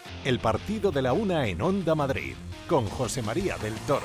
El partido de la una en Onda Madrid, con José María del Toro.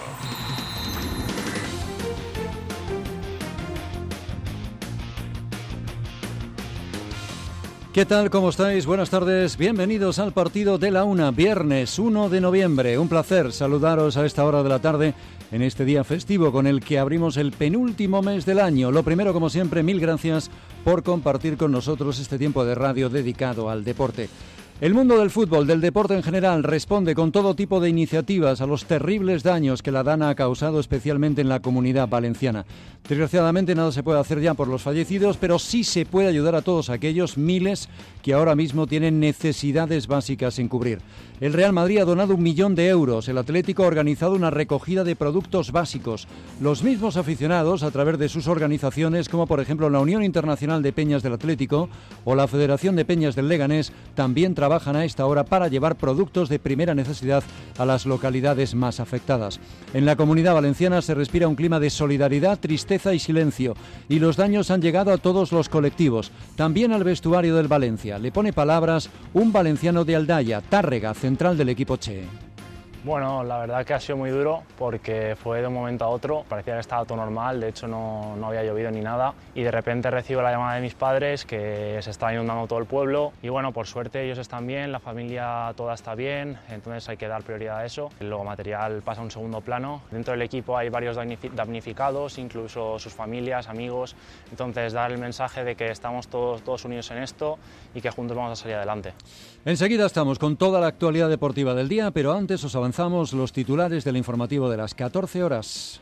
¿Qué tal? ¿Cómo estáis? Buenas tardes. Bienvenidos al partido de la una, viernes 1 de noviembre. Un placer saludaros a esta hora de la tarde en este día festivo con el que abrimos el penúltimo mes del año. Lo primero, como siempre, mil gracias por compartir con nosotros este tiempo de radio dedicado al deporte. El mundo del fútbol, del deporte en general, responde con todo tipo de iniciativas a los terribles daños que la Dana ha causado, especialmente en la Comunidad Valenciana. Desgraciadamente nada se puede hacer ya por los fallecidos, pero sí se puede ayudar a todos aquellos miles que ahora mismo tienen necesidades básicas sin cubrir. El Real Madrid ha donado 1 millón de euros, el Atlético ha organizado una recogida de productos básicos. Los mismos aficionados, a través de sus organizaciones, como por ejemplo la Unión Internacional de Peñas del Atlético o la Federación de Peñas del Leganés, también trabajan a esta hora para llevar productos de primera necesidad a las localidades más afectadas. En la Comunidad Valenciana se respira un clima de solidaridad, tristeza y silencio, y los daños han llegado a todos los colectivos, también al vestuario del Valencia. Le pone palabras un valenciano de Aldaya, Tárrega, central del equipo Che. Bueno, la verdad que ha sido muy duro porque fue de un momento a otro, parecía que estaba todo normal, de hecho no había llovido ni nada y de repente recibo la llamada de mis padres que se estaba inundando todo el pueblo y bueno, por suerte ellos están bien, la familia toda está bien, entonces hay que dar prioridad a eso. Lo material pasa a un segundo plano, dentro del equipo hay varios damnificados, incluso sus familias, amigos, entonces dar el mensaje de que estamos todos unidos en esto y que juntos vamos a salir adelante. Enseguida estamos con toda la actualidad deportiva del día, pero antes os avanzamos los titulares del informativo de las 14 horas.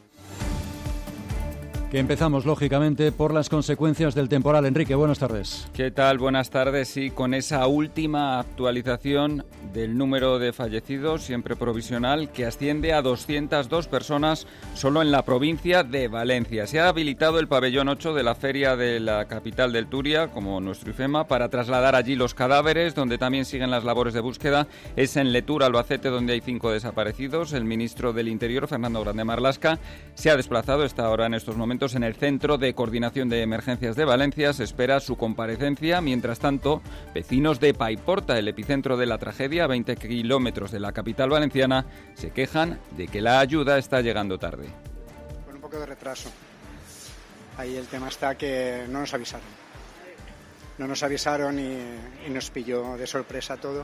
Que empezamos, lógicamente, por las consecuencias del temporal. Enrique, buenas tardes. ¿Qué tal? Buenas tardes. Sí, con esa última actualización del número de fallecidos, siempre provisional, que asciende a 202 personas solo en la provincia de Valencia. Se ha habilitado el pabellón 8 de la feria de la capital del Turia, como nuestro IFEMA, para trasladar allí los cadáveres, donde también siguen las labores de búsqueda. Es en Letur, Albacete, donde hay 5 desaparecidos. El ministro del Interior, Fernando Grande Marlaska, se ha desplazado, está ahora en estos momentos en el Centro de Coordinación de Emergencias de Valencia. Se espera su comparecencia. Mientras tanto, vecinos de Paiporta, el epicentro de la tragedia, a 20 kilómetros de la capital valenciana, se quejan de que la ayuda está llegando tarde. Con un poco de retraso. Ahí el tema está que no nos avisaron. No nos avisaron y nos pilló de sorpresa todo.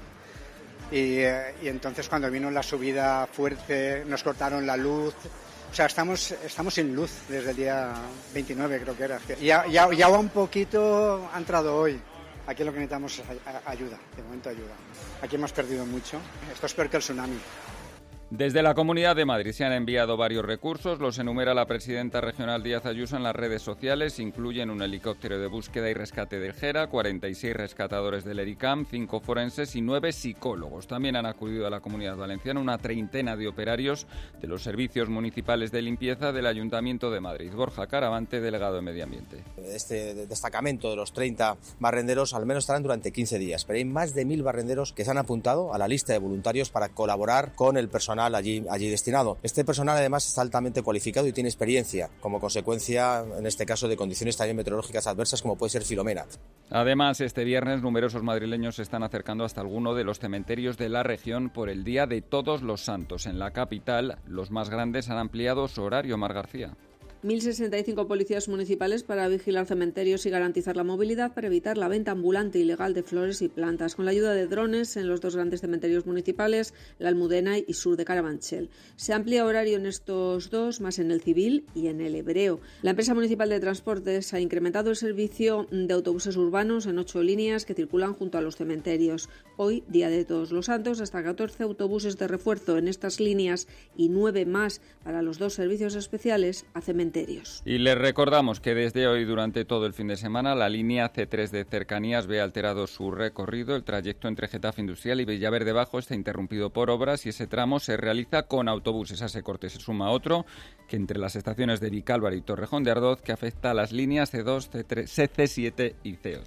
Y entonces cuando vino la subida fuerte, nos cortaron la luz. O sea, estamos sin luz desde el día 29, creo que era. Ya un poquito ha entrado hoy. Aquí lo que necesitamos es ayuda, de momento ayuda. Aquí hemos perdido mucho. Esto es peor que el tsunami. Desde la Comunidad de Madrid se han enviado varios recursos, los enumera la presidenta regional Díaz Ayuso en las redes sociales, incluyen un helicóptero de búsqueda y rescate del Gera, 46 rescatadores del ERICAM, 5 forenses y 9 psicólogos. También han acudido a la Comunidad Valenciana una treintena de operarios de los servicios municipales de limpieza del Ayuntamiento de Madrid. Borja Caravante, delegado de Medio Ambiente. Este destacamento de los 30 barrenderos al menos estarán durante 15 días, pero hay más de 1.000 barrenderos que se han apuntado a la lista de voluntarios para colaborar con el personal allí destinado. Este personal además está altamente cualificado y tiene experiencia como consecuencia, en este caso, de condiciones también meteorológicas adversas como puede ser Filomena. Además, este viernes numerosos madrileños se están acercando hasta alguno de los cementerios de la región por el Día de Todos los Santos. En la capital, los más grandes han ampliado su horario. Mar García. 1.065 policías municipales para vigilar cementerios y garantizar la movilidad para evitar la venta ambulante ilegal de flores y plantas, con la ayuda de drones en los 2 grandes cementerios municipales, la Almudena y Sur de Carabanchel. Se amplía horario en estos 2, más en el Civil y en el Hebreo. La empresa municipal de transportes ha incrementado el servicio de autobuses urbanos en 8 líneas que circulan junto a los cementerios. Hoy, Día de Todos los Santos, hasta 14 autobuses de refuerzo en estas líneas y 9 más para los 2 servicios especiales a cementerios. Y les recordamos que desde hoy, durante todo el fin de semana, la línea C3 de cercanías ve alterado su recorrido. El trayecto entre Getafe Industrial y Villaverde Bajo está interrumpido por obras y ese tramo se realiza con autobuses. A ese corte se suma otro que entre las estaciones de Vicálvaro y Torrejón de Ardoz, que afecta a las líneas C2, C3, C7 y C8.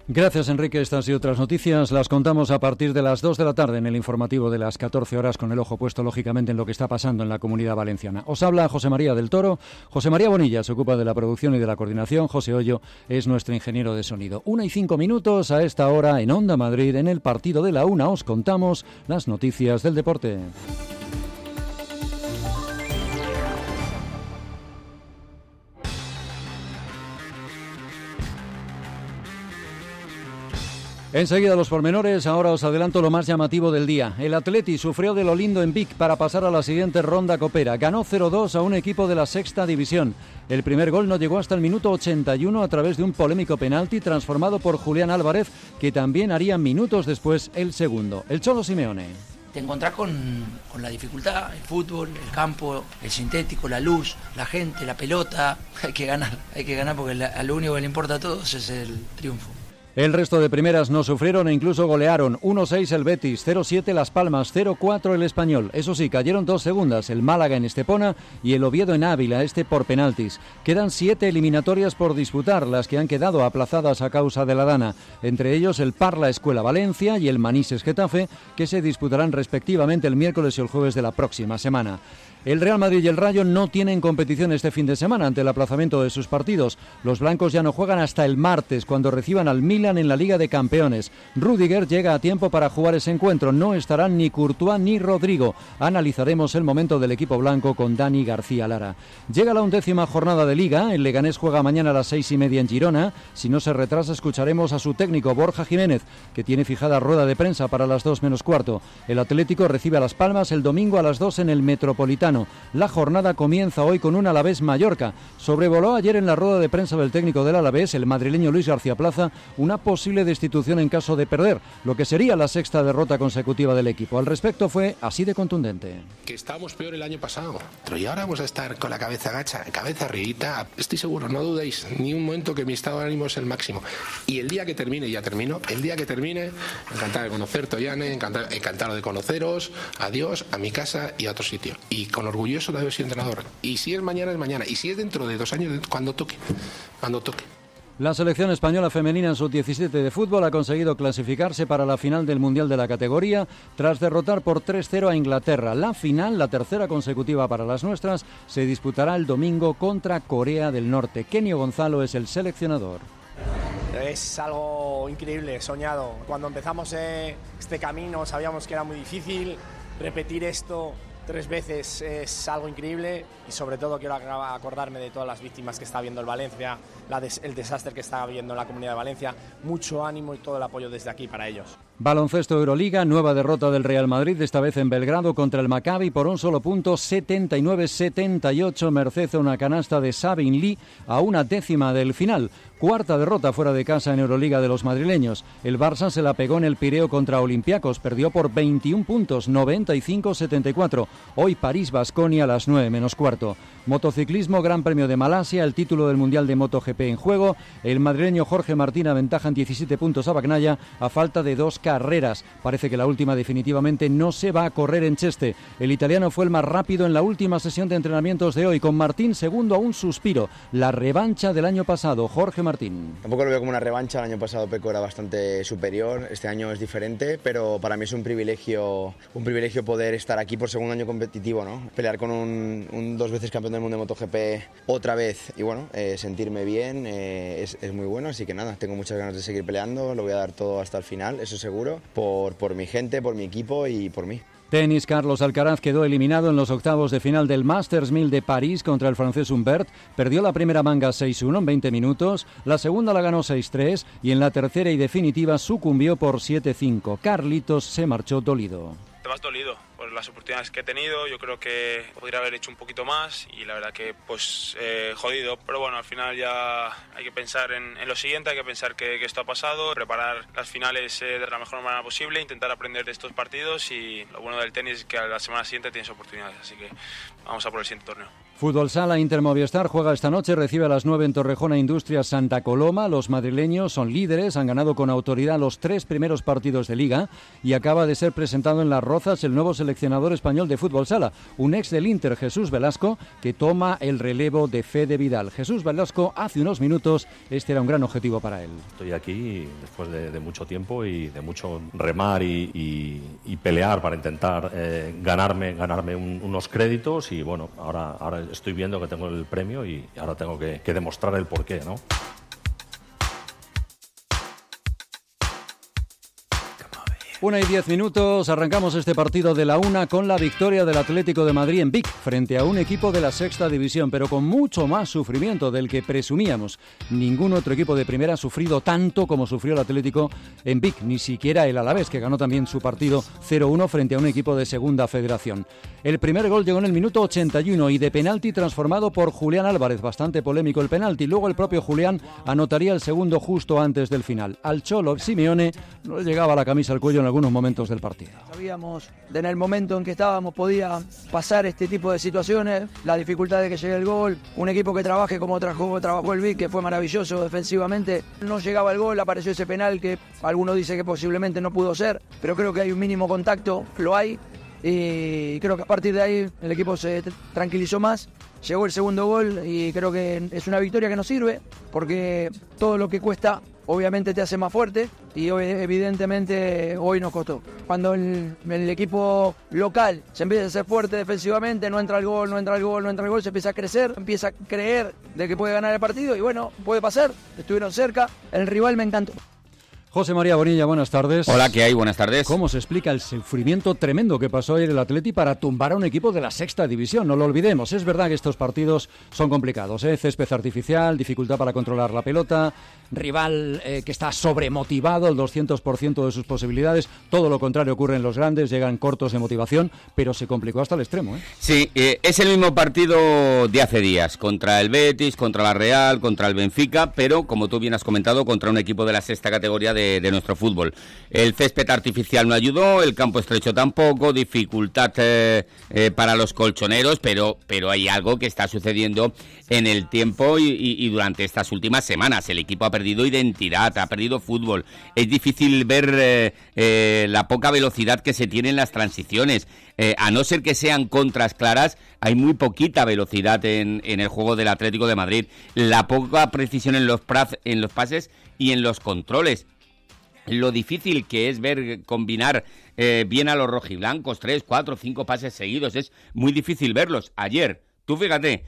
Gracias, Enrique. Estas y otras noticias las contamos a partir de las 2 de la tarde en el informativo de las 14 horas, con el ojo puesto, lógicamente, en lo que está pasando en la Comunidad Valenciana. Os habla José María del Toro. José María Bonilla se ocupa de la producción y de la coordinación. José Hoyo es nuestro ingeniero de sonido. 1:05 a esta hora en Onda Madrid, en el partido de la una. Os contamos las noticias del deporte. Enseguida los pormenores, ahora os adelanto lo más llamativo del día. El Atleti sufrió de lo lindo en Vic para pasar a la siguiente ronda copera. Ganó 0-2 a un equipo de la sexta división. El primer gol no llegó hasta el minuto 81 a través de un polémico penalti transformado por Julián Álvarez, que también haría minutos después el segundo. El Cholo Simeone. Te encontrás con la dificultad, el fútbol, el campo, el sintético, la luz, la gente, la pelota. Hay que ganar porque lo único que le importa a todos es el triunfo. El resto de primeras no sufrieron e incluso golearon. 1-6 el Betis, 0-7 Las Palmas, 0-4 el Español. Eso sí, cayeron 2 segundas, el Málaga en Estepona y el Oviedo en Ávila, por penaltis. Quedan 7 eliminatorias por disputar, las que han quedado aplazadas a causa de la Dana. Entre ellos el Parla Escuela Valencia y el Manises Getafe, que se disputarán respectivamente el miércoles y el jueves de la próxima semana. El Real Madrid y el Rayo no tienen competición este fin de semana ante el aplazamiento de sus partidos. Los blancos ya no juegan hasta el martes, cuando reciban al Milan en la Liga de Campeones. Rüdiger llega a tiempo para jugar ese encuentro. No estarán ni Courtois ni Rodrigo. Analizaremos el momento del equipo blanco con Dani García Lara. Llega la 11ª jornada de Liga. El Leganés juega mañana a las 6:30 en Girona. Si no se retrasa, escucharemos a su técnico Borja Jiménez, que tiene fijada rueda de prensa para las 2:15. El Atlético recibe a Las Palmas el domingo a las 2 en el Metropolitano. La jornada comienza hoy con un Alavés Mallorca. Sobrevoló ayer en la rueda de prensa del técnico del Alavés, el madrileño Luis García Plaza, una posible destitución en caso de perder, lo que sería la sexta derrota consecutiva del equipo. Al respecto fue así de contundente. Que estábamos peor el año pasado, pero y ahora vamos a estar con la cabeza gacha, cabeza arribita. Estoy seguro, no dudéis ni un momento que mi estado de ánimo es el máximo. Y el día que termine, ya termino, el día que termine, encantado de conocer Toyane, encantado de conoceros, adiós, a mi casa y a otro sitio. Y con orgulloso de haber sido entrenador. Y si es mañana, es mañana. Y si es dentro de 2 años, cuando toque. La selección española femenina en sub-17 de fútbol ha conseguido clasificarse para la final del Mundial de la categoría tras derrotar por 3-0 a Inglaterra. La final, la tercera consecutiva para las nuestras, se disputará el domingo contra Corea del Norte. Kenio Gonzalo es el seleccionador. Es algo increíble, soñado. Cuando empezamos este camino sabíamos que era muy difícil. Repetir esto 3 veces es algo increíble y sobre todo quiero acordarme de todas las víctimas que está viendo el Valencia, el desastre que está viendo en la Comunidad de Valencia. Mucho ánimo y todo el apoyo desde aquí para ellos. Baloncesto Euroliga, nueva derrota del Real Madrid, esta vez en Belgrado contra el Maccabi por un solo punto, 79-78, merced a una canasta de Sabin Lee a una décima del final. Cuarta derrota fuera de casa en Euroliga de los madrileños. El Barça se la pegó en el Pireo contra Olympiacos, perdió por 21 puntos, 95-74. Hoy París-Baskonia a las 9:15. Motociclismo, Gran Premio de Malasia, el título del Mundial de MotoGP en juego. El madrileño Jorge Martín aventaja en 17 puntos a Bagnaia a falta de 2 carreras. Parece que la última definitivamente no se va a correr en Cheste. El italiano fue el más rápido en la última sesión de entrenamientos de hoy, con Martín segundo a un suspiro. La revancha del año pasado, Jorge Martín. Tampoco lo veo como una revancha, el año pasado Pecco era bastante superior, este año es diferente, pero para mí es un privilegio poder estar aquí por segundo año competitivo, ¿no? Pelear con un 2 veces campeón del mundo de MotoGP otra vez y bueno, sentirme bien es muy bueno, así que nada, tengo muchas ganas de seguir peleando, lo voy a dar todo hasta el final, eso seguro, por mi gente, por mi equipo y por mí. Tenis, Carlos Alcaraz quedó eliminado en los octavos de final del Masters 1000 de París contra el francés Humbert. Perdió la primera manga 6-1 en 20 minutos, la segunda la ganó 6-3 y en la tercera y definitiva sucumbió por 7-5. Carlitos se marchó dolido. Te vas dolido por las oportunidades que he tenido, yo creo que podría haber hecho un poquito más y la verdad que pues jodido, pero bueno, al final ya hay que pensar en lo siguiente, hay que pensar que esto ha pasado, preparar las finales de la mejor manera posible, intentar aprender de estos partidos y lo bueno del tenis es que a la semana siguiente tienes oportunidades, así que vamos a por el siguiente torneo. Fútbol Sala, Inter Movistar juega esta noche, recibe a las 9 en Torrejón a Industrias Santa Coloma. Los madrileños son líderes, han ganado con autoridad los 3 primeros partidos de Liga y acaba de ser presentado en Las Rozas el nuevo seleccionador seleccionador español de fútbol sala, un ex del Inter, Jesús Velasco, que toma el relevo de Fede Vidal. Jesús Velasco, hace unos minutos, este era un gran objetivo para él. Estoy aquí después de mucho tiempo y de mucho remar y pelear para intentar ganarme unos créditos, y bueno, ahora estoy viendo que tengo el premio y ahora tengo que demostrar el porqué, ¿no? 1:10, arrancamos este partido de la una con la victoria del Atlético de Madrid en Vic frente a un equipo de la sexta división, pero con mucho más sufrimiento del que presumíamos. Ningún otro equipo de primera ha sufrido tanto como sufrió el Atlético en Vic, ni siquiera el Alavés, que ganó también su partido 0-1 frente a un equipo de segunda federación. El primer gol llegó en el minuto 81 y de penalti transformado por Julián Álvarez, bastante polémico el penalti. Luego el propio Julián anotaría el segundo justo antes del final. Al Cholo Simeone no le llegaba la camisa al cuello en algunos momentos del partido. Sabíamos en el momento en que estábamos podía pasar este tipo de situaciones, la dificultad de que llegue el gol, un equipo que trabaje como trabajó el Vic, que fue maravilloso defensivamente, no llegaba el gol, apareció ese penal que algunos dicen que posiblemente no pudo ser, pero creo que hay un mínimo contacto, lo hay, y creo que a partir de ahí el equipo se tranquilizó más. Llegó el segundo gol y creo que es una victoria que nos sirve, porque todo lo que cuesta obviamente te hace más fuerte, y hoy, evidentemente hoy nos costó. Cuando el equipo local se empieza a ser fuerte defensivamente, no entra el gol, se empieza a crecer, empieza a creer de que puede ganar el partido, y bueno, puede pasar, estuvieron cerca, el rival me encantó. José María Bonilla, buenas tardes. Hola, ¿qué hay? Buenas tardes. ¿Cómo se explica el sufrimiento tremendo que pasó ayer el Atleti para tumbar a un equipo de la sexta división? No lo olvidemos, es verdad que estos partidos son complicados, césped artificial, dificultad para controlar la pelota, rival que está sobremotivado, el 200% de sus posibilidades, todo lo contrario ocurre en los grandes, llegan cortos de motivación, pero se complicó hasta el extremo. Sí, es el mismo partido de hace días, contra el Betis, contra la Real, contra el Benfica, pero como tú bien has comentado, contra un equipo de la sexta categoría de nuestro fútbol. El césped artificial no ayudó, el campo estrecho tampoco, dificultad para los colchoneros, pero hay algo que está sucediendo en el tiempo y durante estas últimas semanas. El equipo ha perdido identidad, ha perdido fútbol. Es difícil ver la poca velocidad que se tiene en las transiciones. A no ser que sean contras claras, hay muy poquita velocidad en el juego del Atlético de Madrid. La poca precisión en los pases y en los controles. Lo difícil que es ver combinar bien a los rojiblancos, 3, 4, 5 pases seguidos, es muy difícil verlos. Ayer, tú fíjate,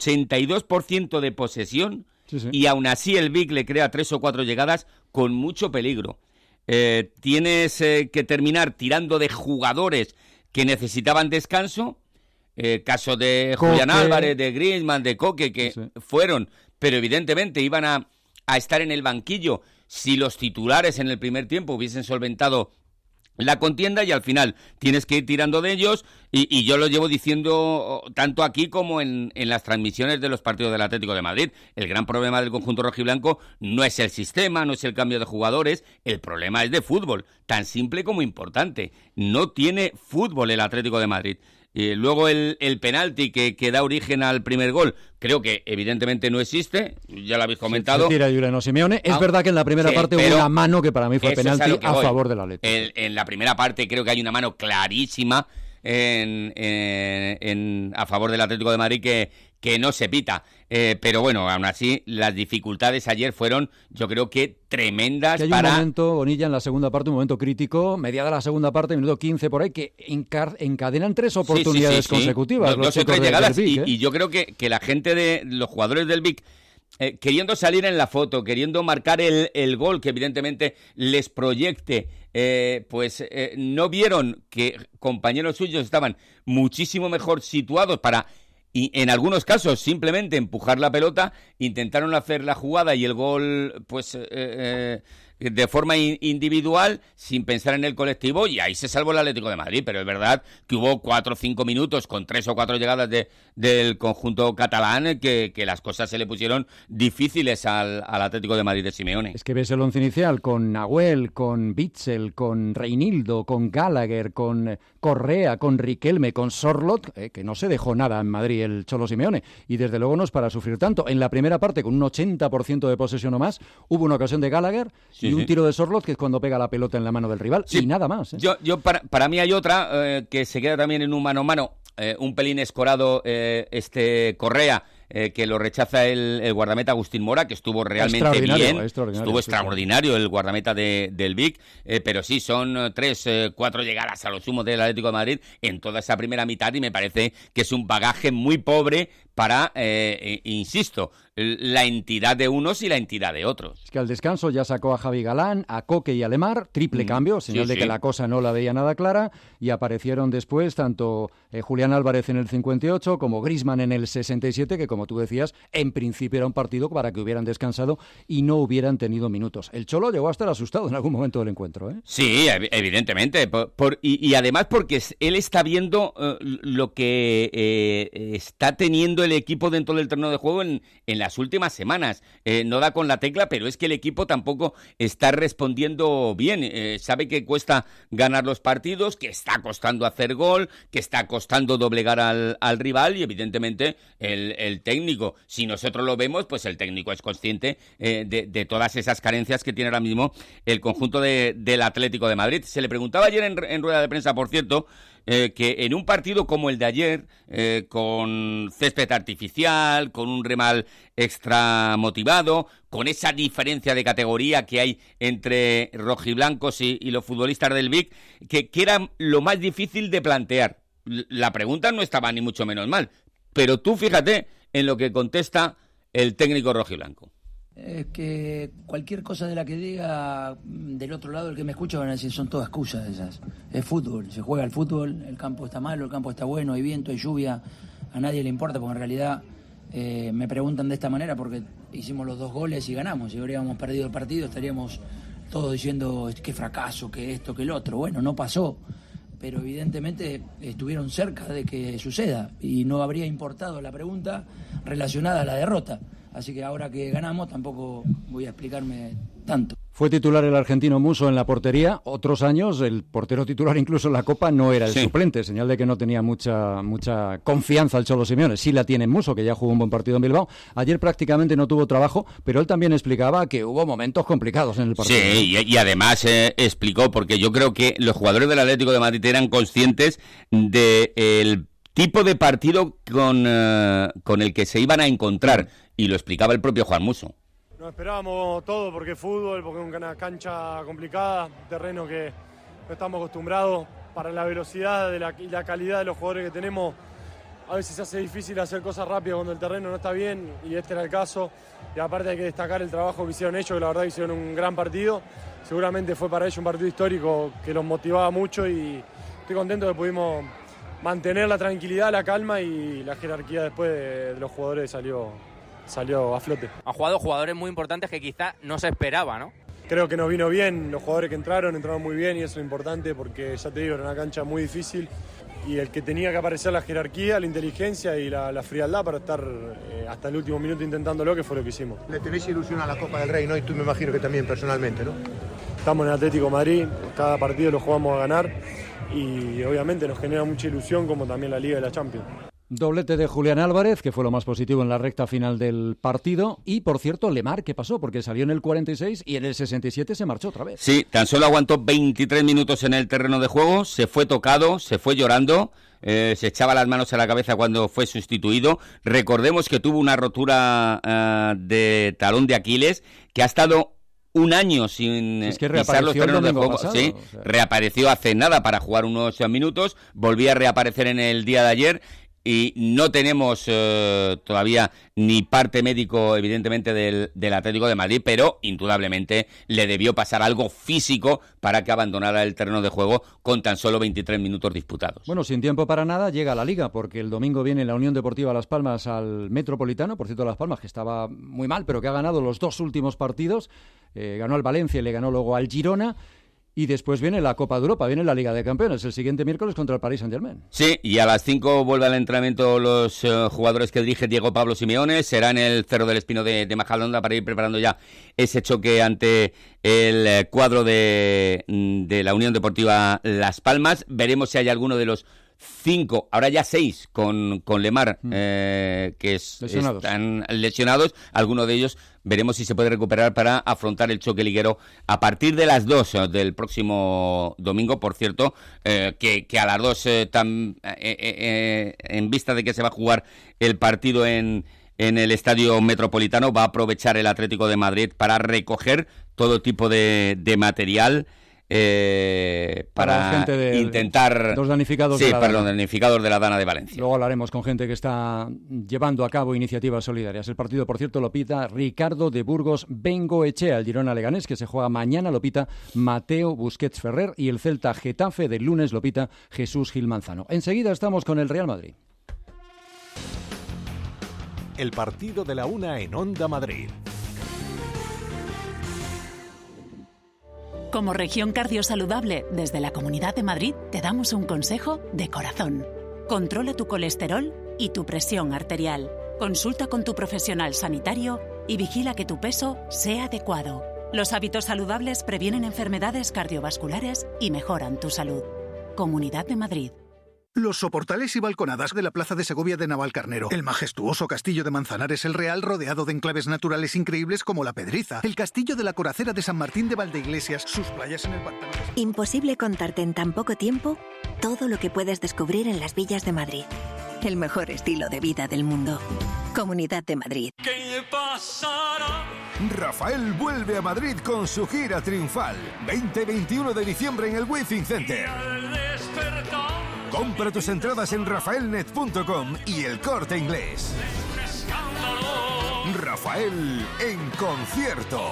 82% de posesión, sí. Y aún así el Vic le crea 3 o 4 llegadas con mucho peligro. Tienes que terminar tirando de jugadores que necesitaban descanso, caso de Coque. Julián Álvarez, de Griezmann, de Coque, que fueron, pero evidentemente iban a estar en el banquillo si los titulares en el primer tiempo hubiesen solventado la contienda, y al final tienes que ir tirando de ellos, y yo lo llevo diciendo tanto aquí como en las transmisiones de los partidos del Atlético de Madrid. El gran problema del conjunto rojiblanco no es el sistema, no es el cambio de jugadores, el problema es de fútbol, tan simple como importante. No tiene fútbol el Atlético de Madrid. Luego el penalti que da origen al primer gol, creo que evidentemente no existe, ya lo habéis comentado. Se tira Julián Simeone. Es verdad que en la primera parte hubo una mano que para mí fue penalti a favor del Atlético. En la primera parte creo que hay una mano clarísima a favor del Atlético de Madrid que no se pita. Pero bueno, aún así, las dificultades ayer fueron, yo creo que tremendas. Que hay un momento, Bonilla, en la segunda parte, un momento crítico, mediada la segunda parte, minuto 15 por ahí, que encadenan 3 oportunidades consecutivas. Dos o tres llegadas, y yo creo que la gente de los jugadores del Vic, queriendo salir en la foto, queriendo marcar el gol que evidentemente les proyecte, no vieron que compañeros suyos estaban muchísimo mejor situados para... Y en algunos casos simplemente empujar la pelota, intentaron hacer la jugada y el gol de forma individual, sin pensar en el colectivo, y ahí se salvó el Atlético de Madrid. Pero es verdad que hubo 4 o 5 minutos con 3 o 4 llegadas del conjunto catalán que las cosas se le pusieron difíciles al Atlético de Madrid de Simeone. Es que ves el once inicial con Nahuel, con Bitzel, con Reinildo, con Gallagher, con Correa, con Riquelme, con Sorloth, que no se dejó nada en Madrid el Cholo Simeone, y desde luego no es para sufrir tanto. En la primera parte, con un 80% de posesión o más, hubo una ocasión de Gallagher, sí. y un tiro de Sorloth, que es cuando pega la pelota en la mano del rival, y nada más. Para mí hay otra que se queda también en un mano a mano, un pelín escorado Correa, que lo rechaza el guardameta Agustín Mora, que estuvo realmente bien, estuvo extraordinario el guardameta del Vic, pero sí, son 3-4 llegadas a lo sumo del Atlético de Madrid en toda esa primera mitad, y me parece que es un bagaje muy pobre para, insisto, la entidad de unos y la entidad de otros. Es que al descanso ya sacó a Javi Galán, a Coque y a Lemar, triple cambio, señal de que la cosa no la veía nada clara, y aparecieron después tanto Julián Álvarez en el 58 como Griezmann en el 67, que como tú decías, en principio era un partido para que hubieran descansado y no hubieran tenido minutos. El Cholo llegó a estar asustado en algún momento del encuentro, ¿eh? Sí, evidentemente, y además porque él está viendo lo que está teniendo el equipo dentro del terreno de juego en las últimas semanas. No da con la tecla, pero es que el equipo tampoco está respondiendo bien. Sabe que cuesta ganar los partidos, que está costando hacer gol, que está costando doblegar al rival, y evidentemente el técnico, si nosotros lo vemos, pues el técnico es consciente de todas esas carencias que tiene ahora mismo el conjunto del Atlético de Madrid. Se le preguntaba ayer en rueda de prensa, por cierto, que en un partido como el de ayer, con césped artificial, con un rival extra motivado, con esa diferencia de categoría que hay entre rojiblancos y los futbolistas del Vic, que era lo más difícil de plantear. La pregunta no estaba ni mucho menos mal, pero tú fíjate en lo que contesta el técnico rojiblanco. Es que cualquier cosa de la que diga del otro lado, el que me escucha, van a decir, son todas excusas esas. Es fútbol, se juega el fútbol, el campo está malo, el campo está bueno, hay viento, hay lluvia, a nadie le importa, porque en realidad me preguntan de esta manera porque hicimos los 2 goles y ganamos. Si habríamos perdido el partido estaríamos todos diciendo qué fracaso, que esto, que el otro. Bueno, no pasó, pero evidentemente estuvieron cerca de que suceda y no habría importado la pregunta relacionada a la derrota. Así que ahora que ganamos tampoco voy a explicarme tanto. Fue titular el argentino Musso en la portería. Otros años el portero titular incluso en la Copa no era el suplente, señal de que no tenía mucha confianza el Cholo Simeone. Sí la tiene Musso, que ya jugó un buen partido en Bilbao. Ayer prácticamente no tuvo trabajo, pero él también explicaba que hubo momentos complicados en el partido. Sí, y además explicó, porque yo creo que los jugadores del Atlético de Madrid eran conscientes del tipo de partido con el que se iban a encontrar, y lo explicaba el propio Juan Musso. Nos esperábamos todo porque es fútbol, porque es una cancha complicada, un terreno que no estamos acostumbrados. Para la velocidad y la calidad de los jugadores que tenemos, a veces se hace difícil hacer cosas rápidas cuando el terreno no está bien, y este era el caso. Y aparte hay que destacar el trabajo que hicieron ellos, que la verdad hicieron un gran partido. Seguramente fue para ellos un partido histórico que los motivaba mucho, y estoy contento que pudimos mantener la tranquilidad, la calma, y la jerarquía después de los jugadores salió a flote. Han jugado jugadores muy importantes que quizá no se esperaba, ¿no? Creo que nos vino bien, los jugadores que entraron muy bien, y eso es importante porque, ya te digo, era una cancha muy difícil, y el que tenía que aparecer la jerarquía, la inteligencia y la frialdad para estar hasta el último minuto intentándolo, que fue lo que hicimos. Le tenéis ilusión a la Copa del Rey, ¿no? Y tú me imagino que también personalmente, ¿no? Estamos en el Atlético de Madrid, cada partido lo jugamos a ganar, y obviamente nos genera mucha ilusión, como también la Liga y la Champions. Doblete de Julián Álvarez, que fue lo más positivo en la recta final del partido. Y, por cierto, Lemar, ¿qué pasó? Porque salió en el 46 y en el 67 se marchó otra vez. Sí, tan solo aguantó 23 minutos en el terreno de juego, se fue tocado, se fue llorando, se echaba las manos a la cabeza cuando fue sustituido. Recordemos que tuvo una rotura de talón de Aquiles, que ha estado un año sin pisar los terrenos de juego. Sí, o sea, reapareció hace nada para jugar unos minutos, volvía a reaparecer en el día de ayer. Y no tenemos todavía ni parte médico, evidentemente, del Atlético de Madrid, pero indudablemente le debió pasar algo físico para que abandonara el terreno de juego con tan solo 23 minutos disputados. Bueno, sin tiempo para nada, llega a la Liga, porque el domingo viene la Unión Deportiva Las Palmas al Metropolitano. Por cierto, Las Palmas, que estaba muy mal, pero que ha ganado los 2 últimos partidos. Ganó al Valencia y le ganó luego al Girona. Y después viene la Copa de Europa, viene la Liga de Campeones, el siguiente miércoles contra el Paris Saint-Germain. Sí, y a las 5 vuelve al entrenamiento los jugadores que dirige Diego Pablo Simeone. Será en el Cerro del Espino de Majadahonda para ir preparando ya ese choque ante el cuadro de la Unión Deportiva Las Palmas. Veremos si hay alguno de los 5, ahora ya 6 con Lemar, que están lesionados. Algunos de ellos veremos si se puede recuperar para afrontar el choque liguero a partir de las 2 del próximo domingo. Por cierto, que a las 2, en vista de que se va a jugar el partido en el Estadio Metropolitano, va a aprovechar el Atlético de Madrid para recoger todo tipo de material para intentar los damnificados para los damnificados de la Dana de Valencia. Luego hablaremos con gente que está llevando a cabo iniciativas solidarias. El partido, por cierto, lo pita Ricardo de Burgos Bengoechea. El Girona Leganés, que se juega mañana, lo pita Mateo Busquets Ferrer, y el Celta Getafe del lunes lo pita Jesús Gil Manzano. Enseguida estamos con el Real Madrid. El partido de la una en Onda Madrid. Como región cardiosaludable, desde la Comunidad de Madrid te damos un consejo de corazón. Controla tu colesterol y tu presión arterial. Consulta con tu profesional sanitario y vigila que tu peso sea adecuado. Los hábitos saludables previenen enfermedades cardiovasculares y mejoran tu salud. Comunidad de Madrid. Los soportales y balconadas de la Plaza de Segovia de Navalcarnero, el majestuoso castillo de Manzanares el Real, rodeado de enclaves naturales increíbles como La Pedriza, el castillo de la Coracera de San Martín de Valdeiglesias, sus playas en el pantano. Imposible contarte en tan poco tiempo todo lo que puedes descubrir en las villas de Madrid. El mejor estilo de vida del mundo. Comunidad de Madrid. ¿Qué pasará? Rafael vuelve a Madrid con su gira triunfal. 20-21 de diciembre en el Withing Center. Compra tus entradas en rafaelnet.com y El Corte Inglés. Rafael en concierto.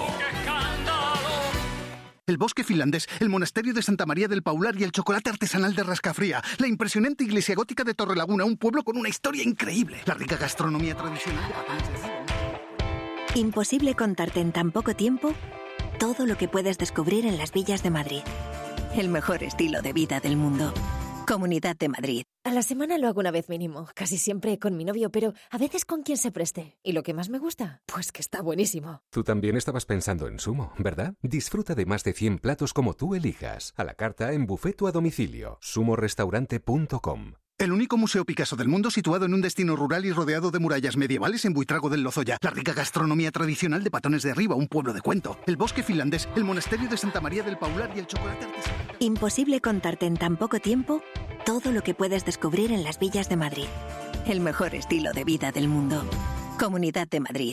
El bosque finlandés, el monasterio de Santa María del Paular y el chocolate artesanal de Rascafría. La impresionante iglesia gótica de Torrelaguna, un pueblo con una historia increíble. La rica gastronomía tradicional de Patanes de Riva. Imposible contarte en tan poco tiempo todo lo que puedes descubrir en las villas de Madrid. El mejor estilo de vida del mundo. Comunidad de Madrid. A la semana lo hago una vez mínimo, casi siempre con mi novio, pero a veces con quien se preste. ¿Y lo que más me gusta? Pues que está buenísimo. Tú también estabas pensando en Sumo, ¿verdad? Disfruta de más de 100 platos como tú elijas. A la carta, en buffet o a domicilio. sumorestaurante.com. El único museo Picasso del mundo situado en un destino rural y rodeado de murallas medievales en Buitrago del Lozoya. La rica gastronomía tradicional de Patanes de Riva, un pueblo de cuento. El bosque finlandés, el monasterio de Santa María del Paular y el chocolate artesanal. Imposible contarte en tan poco tiempo todo lo que puedes descubrir en las villas de Madrid. El mejor estilo de vida del mundo. Comunidad de Madrid.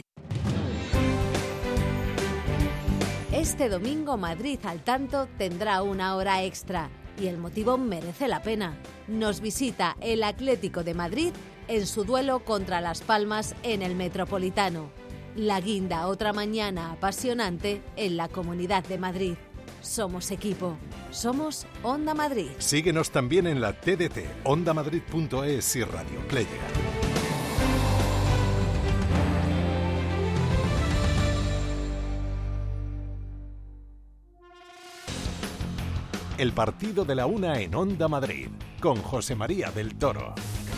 Este domingo Madrid al tanto tendrá una hora extra. Y el motivo merece la pena. Nos visita el Atlético de Madrid en su duelo contra Las Palmas en el Metropolitano. La guinda otra mañana apasionante en la Comunidad de Madrid. Somos equipo. Somos Onda Madrid. Síguenos también en la TDT, ondamadrid.es y Radio Player. El partido de la una en Onda Madrid, con José María del Toro.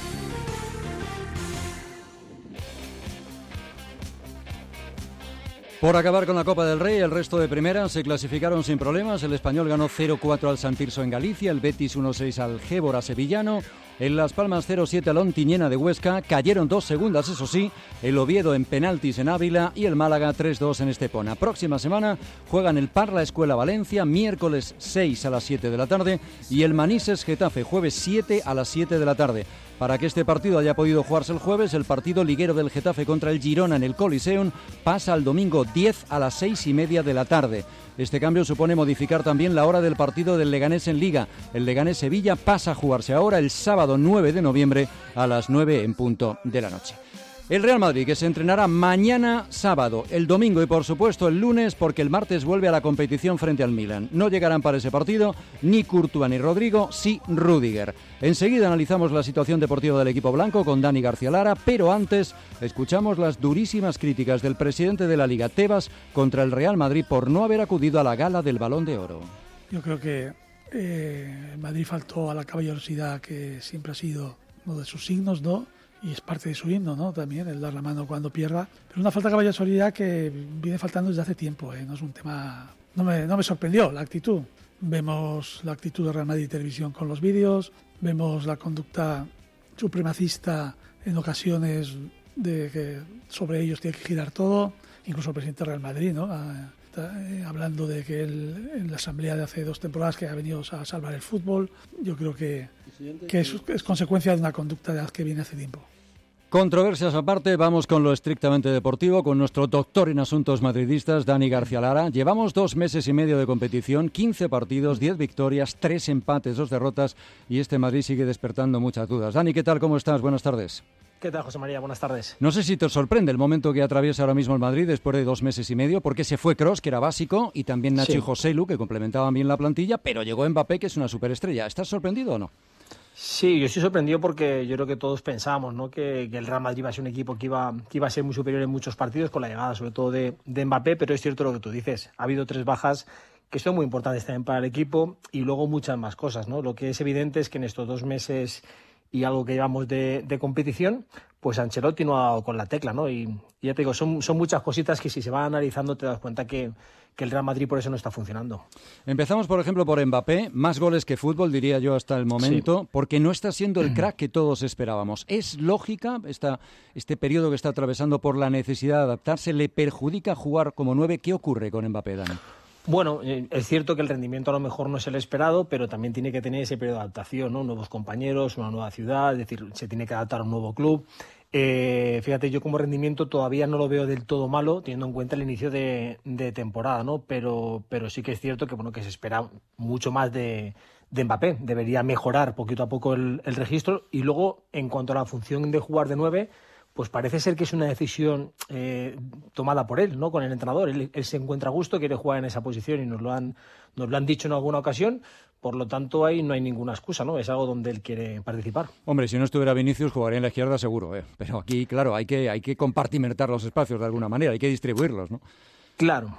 Por acabar con la Copa del Rey, el resto de primeras se clasificaron sin problemas. El Español ganó 0-4 al San Tirso en Galicia, el Betis 1-6 al Gébora sevillano, en Las Palmas 0-7 al Ontinyena de Huesca, cayeron 2 segundas, eso sí, el Oviedo en penaltis en Ávila y el Málaga 3-2 en Estepona. Próxima semana juegan el Parla Escuela Valencia, miércoles 6 a las 7 de la tarde, y el Manises Getafe, jueves 7 a las 7 de la tarde. Para que este partido haya podido jugarse el jueves, el partido liguero del Getafe contra el Girona en el Coliseum pasa al domingo 10 a las 6:30 de la tarde. Este cambio supone modificar también la hora del partido del Leganés en Liga. El Leganés-Sevilla pasa a jugarse ahora el sábado 9 de noviembre a las 9 en punto de la noche. El Real Madrid, que se entrenará mañana sábado, el domingo y por supuesto el lunes, porque el martes vuelve a la competición frente al Milan. No llegarán para ese partido ni Courtois ni Rodrigo, sí Rüdiger. Enseguida analizamos la situación deportiva del equipo blanco con Dani García Lara, pero antes escuchamos las durísimas críticas del presidente de la Liga, Tebas, contra el Real Madrid por no haber acudido a la gala del Balón de Oro. Yo creo que Madrid faltó a la caballerosidad que siempre ha sido uno de sus signos, ¿no? Y es parte de su himno, ¿no? También el dar la mano cuando pierda. Pero una falta de caballerosidad que viene faltando desde hace tiempo, ¿eh? No es un tema... No me sorprendió la actitud. Vemos la actitud de Real Madrid Televisión con los vídeos. Vemos la conducta supremacista en ocasiones de que sobre ellos tiene que girar todo, incluso el presidente del Real Madrid, ¿no? Hablando de que él, en la asamblea de hace 2 temporadas, que ha venido a salvar el fútbol. Yo creo que es consecuencia de una conducta que viene hace tiempo. Controversias aparte, vamos con lo estrictamente deportivo, con nuestro doctor en asuntos madridistas, Dani García Lara. Llevamos 2 meses y medio de competición, 15 partidos, 10 victorias, 3 empates, 2 derrotas, y este Madrid sigue despertando muchas dudas. Dani, ¿qué tal? ¿Cómo estás? Buenas tardes. ¿Qué tal, José María? Buenas tardes. No sé si te sorprende el momento que atraviesa ahora mismo el Madrid después de 2 meses y medio, porque se fue Kroos, que era básico, y también Nacho y Joselu, que complementaban bien la plantilla, pero llegó Mbappé, que es una superestrella. ¿Estás sorprendido o no? Sí, yo estoy sorprendido porque yo creo que todos pensábamos, ¿no?, que el Real Madrid iba a ser un equipo que iba a ser muy superior en muchos partidos con la llegada sobre todo de Mbappé, pero es cierto lo que tú dices, ha habido 3 bajas que son muy importantes también para el equipo y luego muchas más cosas, ¿no? Lo que es evidente es que en estos 2 meses y algo que llevamos de competición, pues Ancelotti no ha dado con la tecla, ¿no? Y ya te digo, son muchas cositas que si se van analizando te das cuenta que el Real Madrid por eso no está funcionando. Empezamos, por ejemplo, por Mbappé, más goles que fútbol, diría yo, hasta el momento, porque no está siendo el crack que todos esperábamos. ¿Es lógica este periodo que está atravesando por la necesidad de adaptarse? ¿Le perjudica jugar como 9? ¿Qué ocurre con Mbappé, Dani? Bueno, es cierto que el rendimiento a lo mejor no es el esperado, pero también tiene que tener ese periodo de adaptación, ¿no? Nuevos compañeros, una nueva ciudad, es decir, se tiene que adaptar a un nuevo club. Fíjate, yo como rendimiento todavía no lo veo del todo malo, teniendo en cuenta el inicio de temporada, ¿no? Pero sí que es cierto que, bueno, que se espera mucho más de Mbappé. Debería mejorar poquito a poco el registro. Y luego, en cuanto a la función de jugar de 9, pues parece ser que es una decisión tomada por él, ¿no? Con el entrenador. Él se encuentra a gusto, quiere jugar en esa posición y nos lo han dicho en alguna ocasión. Por lo tanto, ahí no hay ninguna excusa, ¿no? Es algo donde él quiere participar. Hombre, si no estuviera Vinicius, jugaría en la izquierda seguro, ¿eh? Pero aquí, claro, hay que compartimentar los espacios de alguna manera, hay que distribuirlos, ¿no? Claro.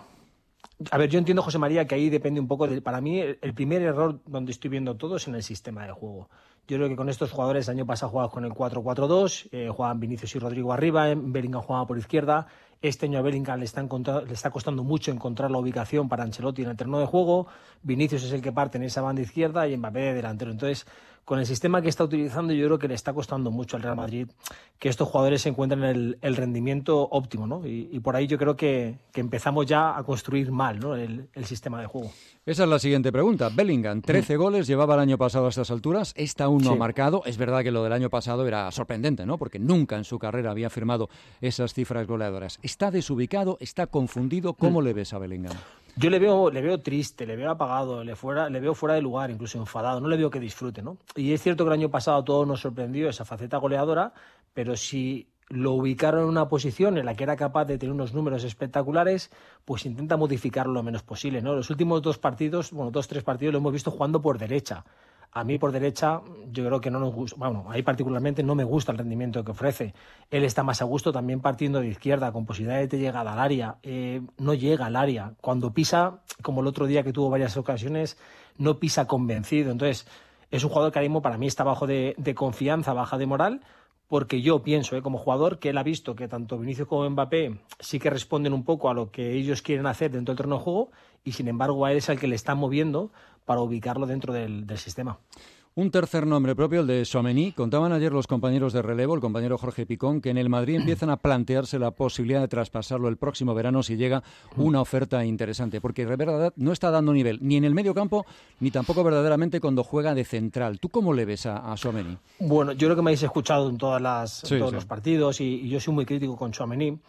A ver, yo entiendo, José María, que ahí depende un poco para mí, el primer error donde estoy viendo todo es en el sistema de juego. Yo creo que con estos jugadores, el año pasado jugaban con el 4-4-2, jugaban Vinicius y Rodrigo arriba, Bellingham jugaba por izquierda. Este año a Bellingham le está costando mucho encontrar la ubicación para Ancelotti en el terreno de juego. Vinicius es el que parte en esa banda izquierda y Mbappé de delantero. Entonces, con el sistema que está utilizando, yo creo que le está costando mucho al Real Madrid que estos jugadores se encuentren en el rendimiento óptimo, ¿no? Y por ahí yo creo que empezamos ya a construir mal, ¿no?, el sistema de juego. Esa es la siguiente pregunta. Bellingham, 13 goles, llevaba el año pasado a estas alturas, esta aún no ha marcado. Es verdad que lo del año pasado era sorprendente, ¿no?, porque nunca en su carrera había firmado esas cifras goleadoras. ¿Está desubicado? ¿Está confundido? ¿Cómo le ves a Bellingham? Yo le veo triste, le veo apagado, le veo fuera de lugar, incluso enfadado. No le veo que disfrute, ¿no? Y es cierto que el año pasado todo nos sorprendió esa faceta goleadora, pero si lo ubicaron en una posición en la que era capaz de tener unos números espectaculares, pues intenta modificarlo lo menos posible, ¿no? Los últimos 2 partidos, 2-3 partidos, lo hemos visto jugando por derecha. A mí por derecha yo creo que no nos gusta, bueno, ahí particularmente no me gusta el rendimiento que ofrece. Él está más a gusto también partiendo de izquierda, con posibilidades de llegada al área. No llega al área. Cuando pisa, como el otro día que tuvo varias ocasiones, no pisa convencido. Entonces, es un jugador que ahora mismo para mí está bajo de confianza, baja de moral, porque yo pienso, como jugador, que él ha visto que tanto Vinicius como Mbappé sí que responden un poco a lo que ellos quieren hacer dentro del terreno de juego y, sin embargo, a él es el que le está moviendo para ubicarlo dentro del sistema. Un tercer nombre propio, el de Tchouaméni. Contaban ayer los compañeros de relevo, el compañero Jorge Picón, que en el Madrid empiezan a plantearse la posibilidad de traspasarlo el próximo verano si llega una oferta interesante, porque de verdad no está dando nivel ni en el medio campo ni tampoco verdaderamente cuando juega de central. ¿Tú cómo le ves a Tchouaméni? Bueno, yo creo que me habéis escuchado en todos los partidos y yo soy muy crítico con Tchouaméni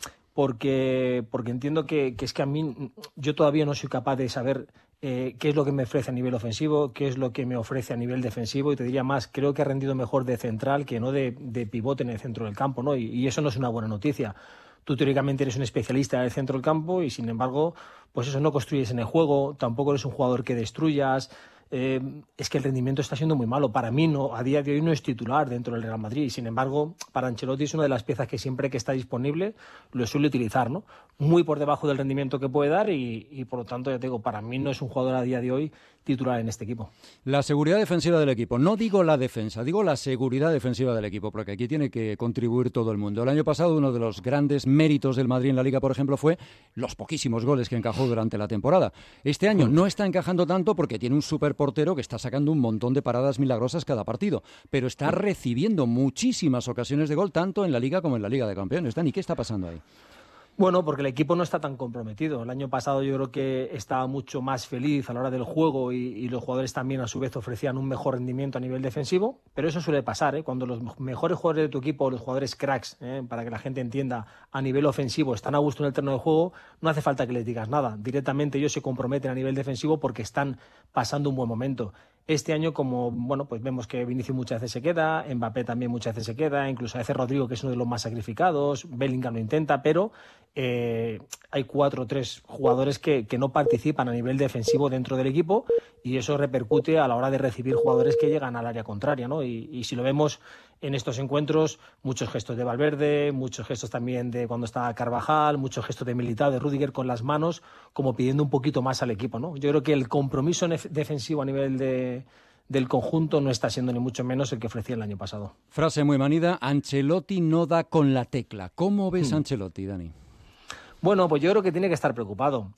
porque entiendo que es que a mí yo todavía no soy capaz de saber qué es lo que me ofrece a nivel ofensivo, qué es lo que me ofrece a nivel defensivo, y te diría más, creo que ha rendido mejor de central que no de pivote en el centro del campo, ¿no? Y eso no es una buena noticia. Tú teóricamente eres un especialista en el centro del campo y, sin embargo, pues eso, no construyes en el juego, tampoco eres un jugador que destruyas. Es que el rendimiento está siendo muy malo. Para mí, a día de hoy no es titular dentro del Real Madrid. Sin embargo, para Ancelotti es una de las piezas que siempre que está disponible lo suele utilizar, ¿no? Muy por debajo del rendimiento que puede dar y por lo tanto, ya te digo, para mí no es un jugador a día de hoy titular en este equipo. La seguridad defensiva del equipo. No digo la defensa, digo la seguridad defensiva del equipo, porque aquí tiene que contribuir todo el mundo. El año pasado uno de los grandes méritos del Madrid en la Liga, por ejemplo, fue los poquísimos goles que encajó durante la temporada. Este año no está encajando tanto porque tiene un super portero que está sacando un montón de paradas milagrosas cada partido, pero está recibiendo muchísimas ocasiones de gol, tanto en la Liga como en la Liga de Campeones. Dani, ¿qué está pasando ahí? Bueno, porque el equipo no está tan comprometido. El año pasado yo creo que estaba mucho más feliz a la hora del juego y los jugadores también a su vez ofrecían un mejor rendimiento a nivel defensivo, pero eso suele pasar, cuando los mejores jugadores de tu equipo, los jugadores cracks, para que la gente entienda, a nivel ofensivo están a gusto en el terreno de juego, no hace falta que les digas nada. Directamente ellos se comprometen a nivel defensivo porque están pasando un buen momento. Este año, como pues vemos que Vinicius muchas veces se queda, Mbappé también muchas veces se queda, incluso a veces Rodrigo, que es uno de los más sacrificados, Bellingham lo intenta, pero hay 4 o 3 jugadores que no participan a nivel defensivo dentro del equipo y eso repercute a la hora de recibir jugadores que llegan al área contraria, ¿no? Y si lo vemos en estos encuentros, muchos gestos de Valverde, muchos gestos también de cuando está Carvajal, muchos gestos de Militao, de Rüdiger con las manos, como pidiendo un poquito más al equipo, ¿no? Yo creo que el compromiso defensivo a nivel del conjunto no está siendo ni mucho menos el que ofrecía el año pasado. Frase muy manida, Ancelotti no da con la tecla. ¿Cómo ves a Ancelotti, Dani? Bueno, pues yo creo que tiene que estar preocupado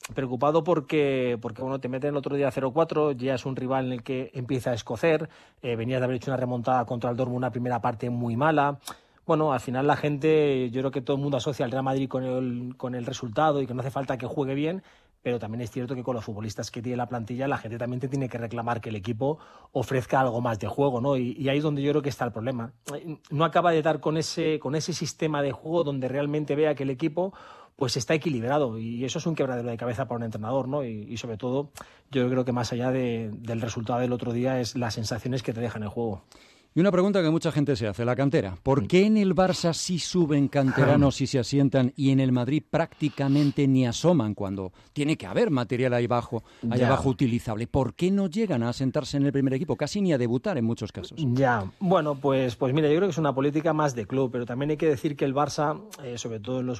porque bueno, te meten el otro día 0-4, ya es un rival en el que empieza a escocer, venías de haber hecho una remontada contra el Dortmund, una primera parte muy mala. Bueno, al final la gente, yo creo que todo el mundo asocia al Real Madrid con el resultado y que no hace falta que juegue bien, pero también es cierto que con los futbolistas que tiene la plantilla, la gente también te tiene que reclamar que el equipo ofrezca algo más de juego, ¿no? Y ahí es donde yo creo que está el problema. No acaba de dar con ese sistema de juego donde realmente vea que el equipo pues está equilibrado, y eso es un quebradero de cabeza para un entrenador, ¿no? Y sobre todo, yo creo que más allá del resultado del otro día es las sensaciones que te dejan el juego. Y una pregunta que mucha gente se hace, la cantera. ¿Por qué en el Barça sí suben canteranos y se asientan y en el Madrid prácticamente ni asoman cuando tiene que haber material ahí abajo utilizable? ¿Por qué no llegan a asentarse en el primer equipo? Casi ni a debutar en muchos casos. Ya, bueno, pues mira, yo creo que es una política más de club, pero también hay que decir que el Barça, sobre todo en los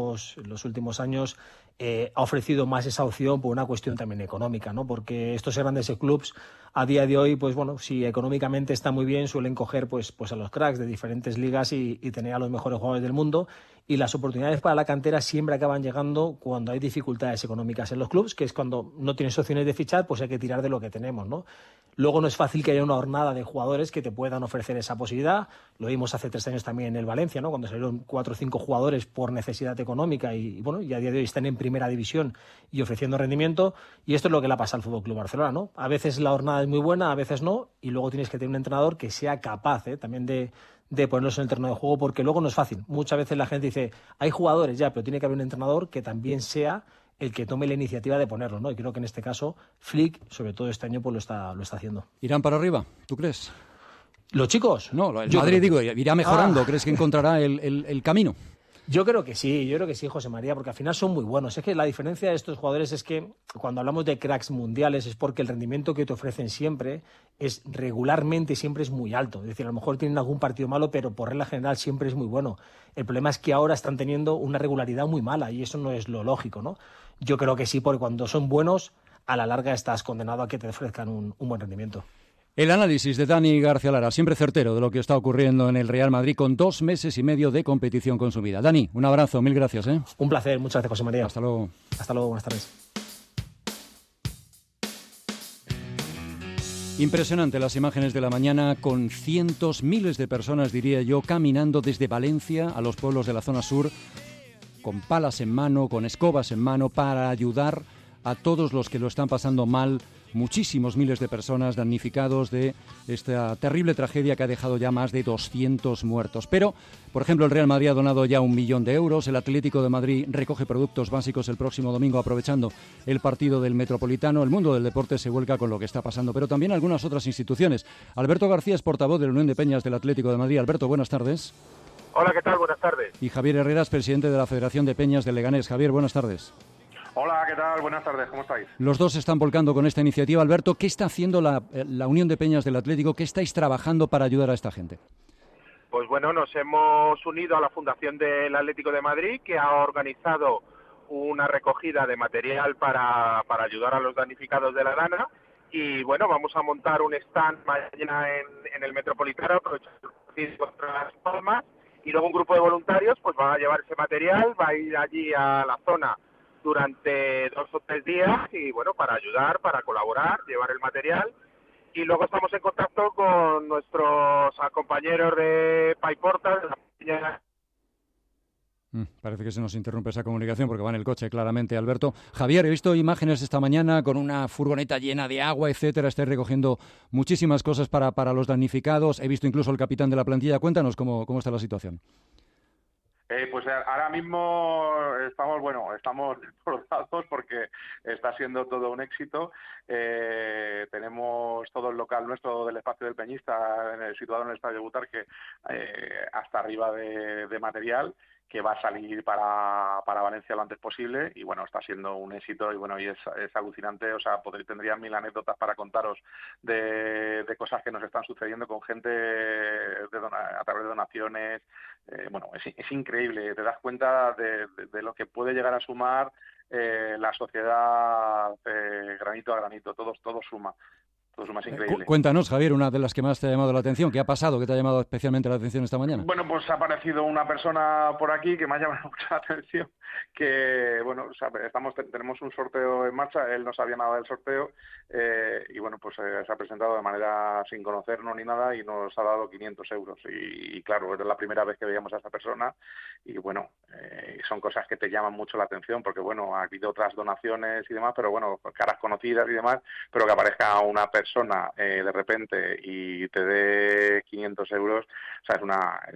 últimos años, ha ofrecido más esa opción por una cuestión también económica, ¿no? Porque estos grandes clubs a día de hoy, pues bueno, si económicamente está muy bien, suelen coger pues a los cracks de diferentes ligas y tener a los mejores jugadores del mundo, y las oportunidades para la cantera siempre acaban llegando cuando hay dificultades económicas en los clubs, que es cuando no tienes opciones de fichar, pues hay que tirar de lo que tenemos, ¿no? Luego no es fácil que haya una hornada de jugadores que te puedan ofrecer esa posibilidad. Lo vimos hace 3 años también en el Valencia, ¿no? Cuando salieron 4 o 5 jugadores por necesidad económica y bueno, y a día de hoy están en primera división y ofreciendo rendimiento, y esto es lo que le pasa al FC Barcelona, ¿no? A veces la hornada es muy buena, a veces no, y luego tienes que tener un entrenador que sea capaz también de ponerlos en el terreno de juego, porque luego no es fácil. Muchas veces la gente dice, hay jugadores ya, pero tiene que haber un entrenador que también sea el que tome la iniciativa de ponerlo, ¿no? Y creo que en este caso Flick, sobre todo este año, pues lo está haciendo. ¿Irán para arriba, tú crees? ¿Los chicos? No, el Madrid, digo, irá mejorando. ¿Crees que encontrará el camino? Yo creo que sí, José María, porque al final son muy buenos. Es que la diferencia de estos jugadores es que cuando hablamos de cracks mundiales es porque el rendimiento que te ofrecen siempre es regularmente, siempre es muy alto. Es decir, a lo mejor tienen algún partido malo, pero por regla general siempre es muy bueno. El problema es que ahora están teniendo una regularidad muy mala y eso no es lo lógico, ¿no? Yo creo que sí, porque cuando son buenos, a la larga estás condenado a que te ofrezcan un buen rendimiento. El análisis de Dani García Lara, siempre certero de lo que está ocurriendo en el Real Madrid con 2 meses y medio de competición consumida. Dani, un abrazo, mil gracias. Un placer, muchas gracias, José María. Hasta luego. Hasta luego, buenas tardes. Impresionante las imágenes de la mañana con cientos, miles de personas, diría yo, caminando desde Valencia a los pueblos de la zona sur con palas en mano, con escobas en mano para ayudar a todos los que lo están pasando mal. Muchísimos miles de personas damnificados de esta terrible tragedia que ha dejado ya más de 200 muertos. Pero, por ejemplo, el Real Madrid ha donado ya 1 millón de euros. El Atlético de Madrid recoge productos básicos el próximo domingo aprovechando el partido del Metropolitano. El mundo del deporte se vuelca con lo que está pasando, pero también algunas otras instituciones. Alberto García es portavoz de la Unión de Peñas del Atlético de Madrid. Alberto, buenas tardes. Hola, ¿qué tal? Buenas tardes. Y Javier Herreras, presidente de la Federación de Peñas de Leganés. Javier, buenas tardes. Hola, ¿qué tal? Buenas tardes, ¿cómo estáis? Los dos se están volcando con esta iniciativa. Alberto, ¿qué está haciendo la Unión de Peñas del Atlético? ¿Qué estáis trabajando para ayudar a esta gente? Pues bueno, nos hemos unido a la Fundación del Atlético de Madrid, que ha organizado una recogida de material para ayudar a los damnificados de la Dana. Y bueno, vamos a montar un stand mañana en el Metropolitano, aprovechando contra Las Palmas. Y luego un grupo de voluntarios pues van a llevar ese material, va a ir allí a la zona durante 2 o 3 días y bueno, para ayudar, para colaborar, llevar el material Y luego estamos en contacto con nuestros compañeros de Paiporta, de la peña. Parece que se nos interrumpe esa comunicación porque va en el coche, claramente, Alberto. Javier, he visto imágenes esta mañana con una furgoneta llena de agua, etcétera. Estáis recogiendo muchísimas cosas para los damnificados. He visto incluso al capitán de la plantilla. Cuéntanos cómo está la situación. Pues ahora mismo estamos desbordados porque está siendo todo un éxito. Tenemos todo el local nuestro del espacio del Peñista situado en el Estadio Butarque hasta arriba de material que va a salir para Valencia lo antes posible y bueno, está siendo un éxito y es alucinante, o sea, tendría 1000 anécdotas para contaros de cosas que nos están sucediendo con gente a través de donaciones. Es increíble, te das cuenta de lo que puede llegar a sumar la sociedad granito a granito, todo suma. Todo suma, es increíble. Cuéntanos, Javier, una de las que más te ha llamado la atención. ¿Qué ha pasado? ¿Qué te ha llamado especialmente la atención esta mañana? Bueno, pues ha aparecido una persona por aquí que me ha llamado mucha la atención, que, tenemos un sorteo en marcha, él no sabía nada del sorteo, se ha presentado de manera sin conocernos ni nada y nos ha dado 500 euros. Y claro, era la primera vez que veíamos a esa persona y son cosas que te llaman mucho la atención porque, ha habido otras donaciones y demás, pero caras conocidas y demás, pero que aparezca una persona de repente y te dé 500 euros, o sea,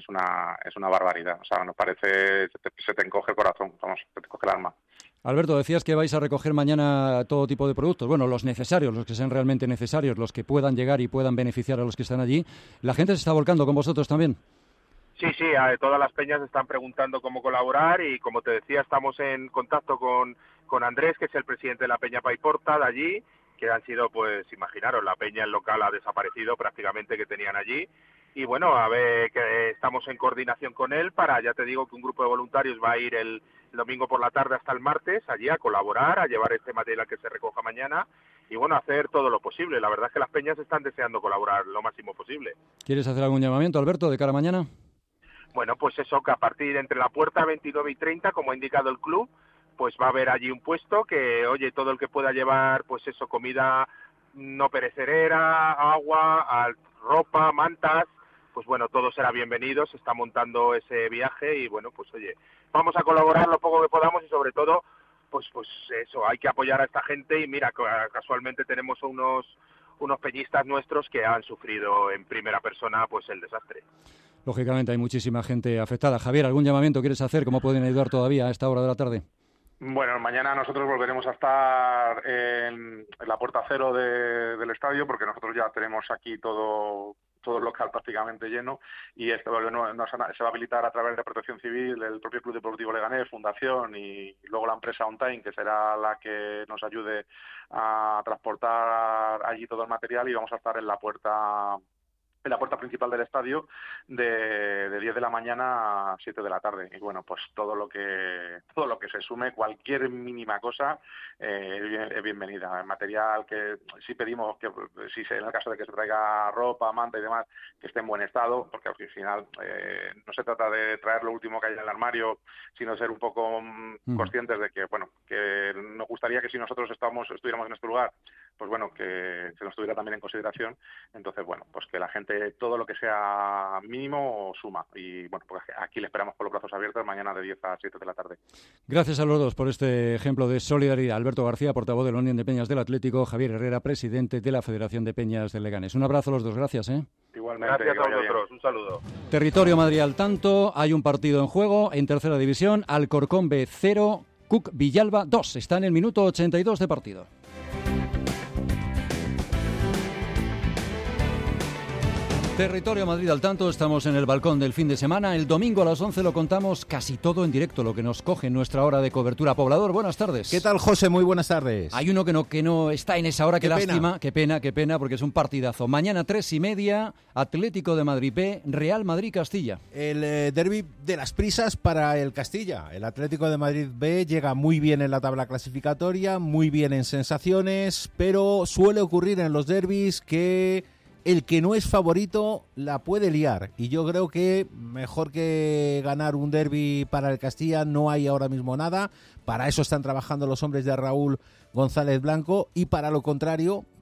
es una barbaridad. O sea, nos parece, se te encoge el corazón, se te encoge el alma. Alberto, decías que vais a recoger mañana todo tipo de productos, los necesarios, los que sean realmente necesarios, los que puedan llegar y puedan beneficiar a los que están allí. ¿La gente se está volcando con vosotros también? Sí, todas las peñas están preguntando cómo colaborar y como te decía, estamos en contacto con Andrés, que es el presidente de la Peña Paiporta de allí, que han sido, imaginaros, la peña, el local ha desaparecido prácticamente que tenían allí. Y a ver, que estamos en coordinación con él ya te digo que un grupo de voluntarios va a ir el domingo por la tarde hasta el martes allí a colaborar, a llevar este material que se recoja mañana y hacer todo lo posible. La verdad es que las peñas están deseando colaborar lo máximo posible. ¿Quieres hacer algún llamamiento, Alberto, de cara a mañana? Pues eso, que a partir de entre la puerta 29 y 30, como ha indicado el club, pues va a haber allí un puesto que, todo el que pueda llevar, comida no perecedera, agua, ropa, mantas, todo será bienvenido, se está montando ese viaje y, vamos a colaborar lo poco que podamos y sobre todo, eso, hay que apoyar a esta gente y mira, casualmente tenemos unos peñistas nuestros que han sufrido en primera persona, el desastre. Lógicamente hay muchísima gente afectada. Javier, ¿algún llamamiento quieres hacer? ¿Cómo pueden ayudar todavía a esta hora de la tarde? Bueno, mañana nosotros volveremos a estar en la puerta cero del estadio porque nosotros ya tenemos aquí todo el local prácticamente lleno y esto se va a habilitar a través de Protección Civil, el propio Club Deportivo Leganés, Fundación y luego la empresa On Time, que será la que nos ayude a transportar allí todo el material y vamos a estar en la puerta principal del estadio de 10 de la mañana a 7 de la tarde. Y todo lo que se sume, cualquier mínima cosa, es bienvenida. El material que sí pedimos que, en el caso de que se traiga ropa, manta y demás, que esté en buen estado, porque al final no se trata de traer lo último que haya en el armario, sino ser un poco conscientes de que nos gustaría que si nosotros estuviéramos en este lugar, que se nos tuviera también en consideración. Entonces, que la gente, todo lo que sea mínimo, suma. Y, aquí le esperamos con los brazos abiertos mañana de 10 a 7 de la tarde. Gracias a los dos por este ejemplo de solidaridad. Alberto García, portavoz de la Unión de Peñas del Atlético, Javier Herrera, presidente de la Federación de Peñas del Leganés. Un abrazo a los dos, gracias. Igualmente. Gracias a vosotros, un saludo. Territorio Madrid al tanto, hay un partido en juego en tercera división, Alcorcón B 0, Cook Villalba 2. Está en el minuto 82 de partido. Territorio Madrid al tanto, estamos en el balcón del fin de semana. El domingo a las 11 lo contamos casi todo en directo, lo que nos coge en nuestra hora de cobertura. Poblador, buenas tardes. ¿Qué tal, José? Muy buenas tardes. Hay uno que no está en esa hora, qué lástima, qué pena, porque es un partidazo. Mañana 3:30, Atlético de Madrid B, Real Madrid Castilla. El derbi de las prisas para el Castilla. El Atlético de Madrid B llega muy bien en la tabla clasificatoria, muy bien en sensaciones, pero suele ocurrir en los derbis que el que no es favorito la puede liar, y yo creo que mejor que ganar un derbi para el Castilla no hay ahora mismo nada. Para eso están trabajando los hombres de Raúl González Blanco, y para lo contrario,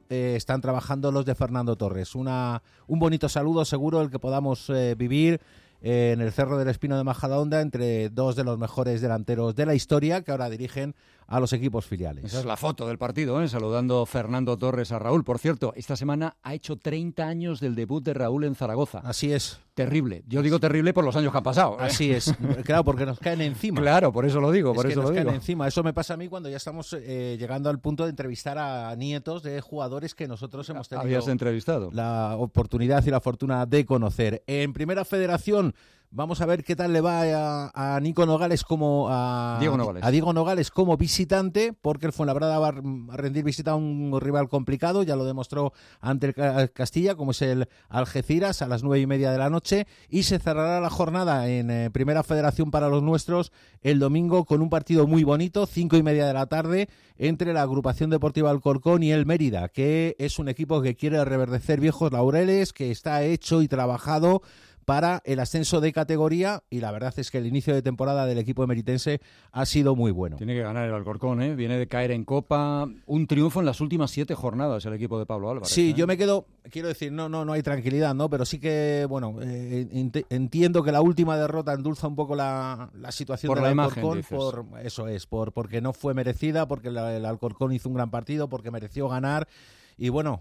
están trabajando los de Fernando Torres. Un bonito saludo seguro el que podamos vivir en el Cerro del Espino de Majadahonda entre dos de los mejores delanteros de la historia que ahora dirigen a los equipos filiales. Esa es la foto del partido, saludando Fernando Torres a Raúl. Por cierto, esta semana ha hecho 30 años del debut de Raúl en Zaragoza. Así es. Terrible. Yo digo terrible por los años que han pasado. Así es. Claro, porque nos caen encima. Claro, por eso lo digo. Caen encima. Eso me pasa a mí cuando ya estamos llegando al punto de entrevistar a nietos de jugadores que nosotros hemos tenido. Habías entrevistado. La oportunidad y la fortuna de conocer. En Primera Federación, vamos a ver qué tal le va a Nico Nogales a Diego Nogales como visitante, porque el Fuenlabrada va a rendir visita a un rival complicado, ya lo demostró ante el Castilla, como es el Algeciras, a las 9:30 de la noche, y se cerrará la jornada en Primera Federación para los nuestros el domingo con un partido muy bonito, 5:30 de la tarde, entre la Agrupación Deportiva Alcorcón y el Mérida, que es un equipo que quiere reverdecer viejos laureles, que está hecho y trabajado para el ascenso de categoría, y la verdad es que el inicio de temporada del equipo emeritense ha sido muy bueno. Tiene que ganar el Alcorcón, viene de caer en Copa, un triunfo en las últimas 7 jornadas el equipo de Pablo Álvarez. Sí, yo me quedo, quiero decir, no hay tranquilidad, ¿no? Pero sí que, bueno, entiendo que la última derrota endulza un poco la situación por del la Alcorcón, imagen, porque no fue merecida, porque el Alcorcón hizo un gran partido, porque mereció ganar. Y bueno,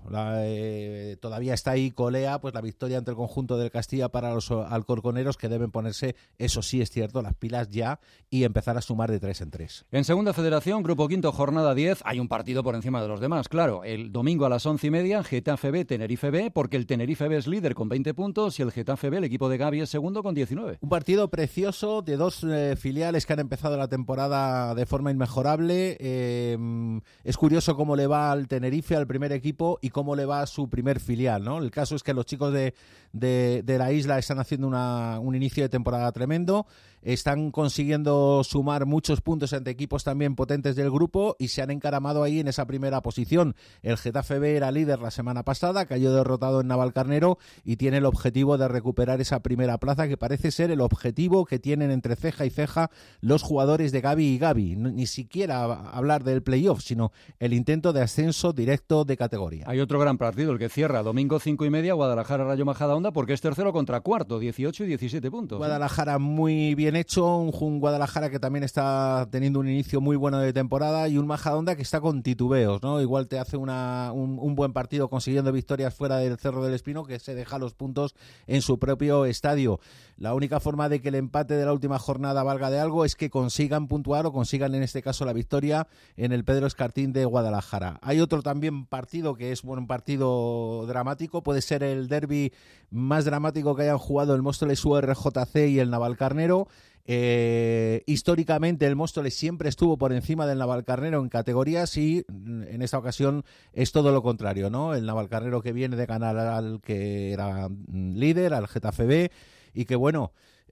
todavía está ahí colea pues la victoria ante el conjunto del Castilla para los alcorconeros, que deben ponerse, eso sí es cierto, las pilas ya y empezar a sumar de 3 en 3. En Segunda Federación, Grupo Quinto, jornada 10, hay un partido por encima de los demás, claro. El domingo a las 11:30, Getafe B, Tenerife B, porque el Tenerife B es líder con 20 puntos y el Getafe B, el equipo de Gavi, es segundo con 19. Un partido precioso de dos filiales que han empezado la temporada de forma inmejorable. Es curioso cómo le va al Tenerife, al primer equipo, y cómo le va a su primer filial, ¿no? El caso es que los chicos de la isla están haciendo un inicio de temporada tremendo, están consiguiendo sumar muchos puntos ante equipos también potentes del grupo y se han encaramado ahí en esa primera posición. El Getafe B era líder la semana pasada, cayó derrotado en Navalcarnero y tiene el objetivo de recuperar esa primera plaza, que parece ser el objetivo que tienen entre ceja y ceja los jugadores de Gavi y Gavi. Ni siquiera hablar del playoff, sino el intento de ascenso directo de categoría. Hay otro gran partido, el que cierra, domingo 5:30, Guadalajara Rayo Majadahonda, porque es tercero contra cuarto, 18 y 17 puntos. Guadalajara muy bien hecho, un Guadalajara que también está teniendo un inicio muy bueno de temporada, y un Majadahonda que está con titubeos, ¿no? Igual te hace un buen partido consiguiendo victorias fuera del Cerro del Espino, que se deja los puntos en su propio estadio. La única forma de que el empate de la última jornada valga de algo es que consigan puntuar, o consigan en este caso la victoria en el Pedro Escartín de Guadalajara. Hay otro también partido que es un partido dramático, puede ser el derbi más dramático que hayan jugado el Móstoles URJC y el Navalcarnero. Históricamente el Móstoles siempre estuvo por encima del Navalcarnero en categorías, y en esta ocasión es todo lo contrario, ¿no? El Navalcarnero, que viene de ganar al que era líder, al Getafe B, y que bueno,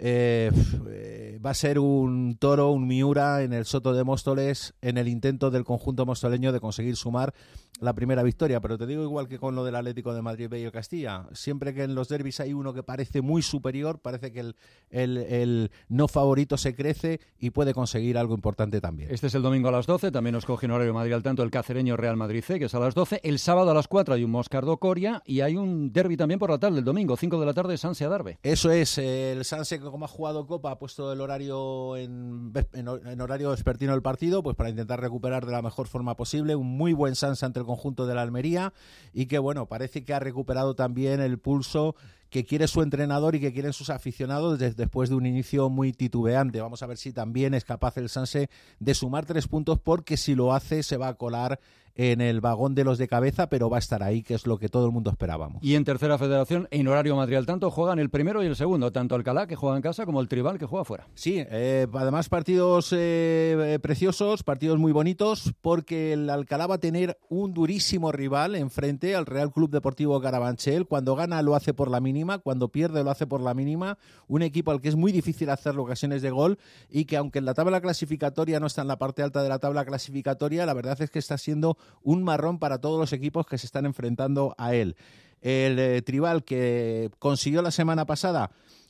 va a ser un toro, un Miura en el Soto de Móstoles, en el intento del conjunto mostoleño de conseguir sumar la primera victoria. Pero te digo, igual que con lo del Atlético de Madrid B y el Castilla, siempre que en los derbis hay uno que parece muy superior, parece que el no favorito se crece y puede conseguir algo importante también. Este es el domingo a las 12, también nos coge en horario Madrid al tanto el cacereño Real Madrid C, que es a las 12. El sábado a las 4 hay un Moscardo Coria, y hay un derbi también por la tarde, el domingo, 5 de la tarde, Sanse Adarve. Eso es, el Sanse, que como ha jugado Copa, ha puesto el horario en horario vespertino del partido, pues para intentar recuperar de la mejor forma posible. Un muy buen Sanse ante el conjunto de la Almería, y que bueno, parece que ha recuperado también el pulso que quiere su entrenador y que quieren sus aficionados después de un inicio muy titubeante. Vamos a ver si también es capaz el Sanse de sumar 3 puntos, porque si lo hace se va a colar en el vagón de los de cabeza, pero va a estar ahí, que es lo que todo el mundo esperábamos. Y en Tercera Federación, en horario Madrid al tanto, juegan el primero y el segundo, tanto Alcalá, que juega en casa, como el Tribal, que juega fuera. Sí, además partidos preciosos, partidos muy bonitos, porque el Alcalá va a tener un durísimo rival enfrente, al Real Club Deportivo Carabanchel. Cuando gana lo hace por la mínima, cuando pierde lo hace por la mínima. Un equipo al que es muy difícil hacerle ocasiones de gol, y que aunque en la tabla clasificatoria no está en la parte alta de la tabla clasificatoria, la verdad es que está siendo un marrón para todos los equipos que se están enfrentando a él. El Tribal, que consiguió la semana pasada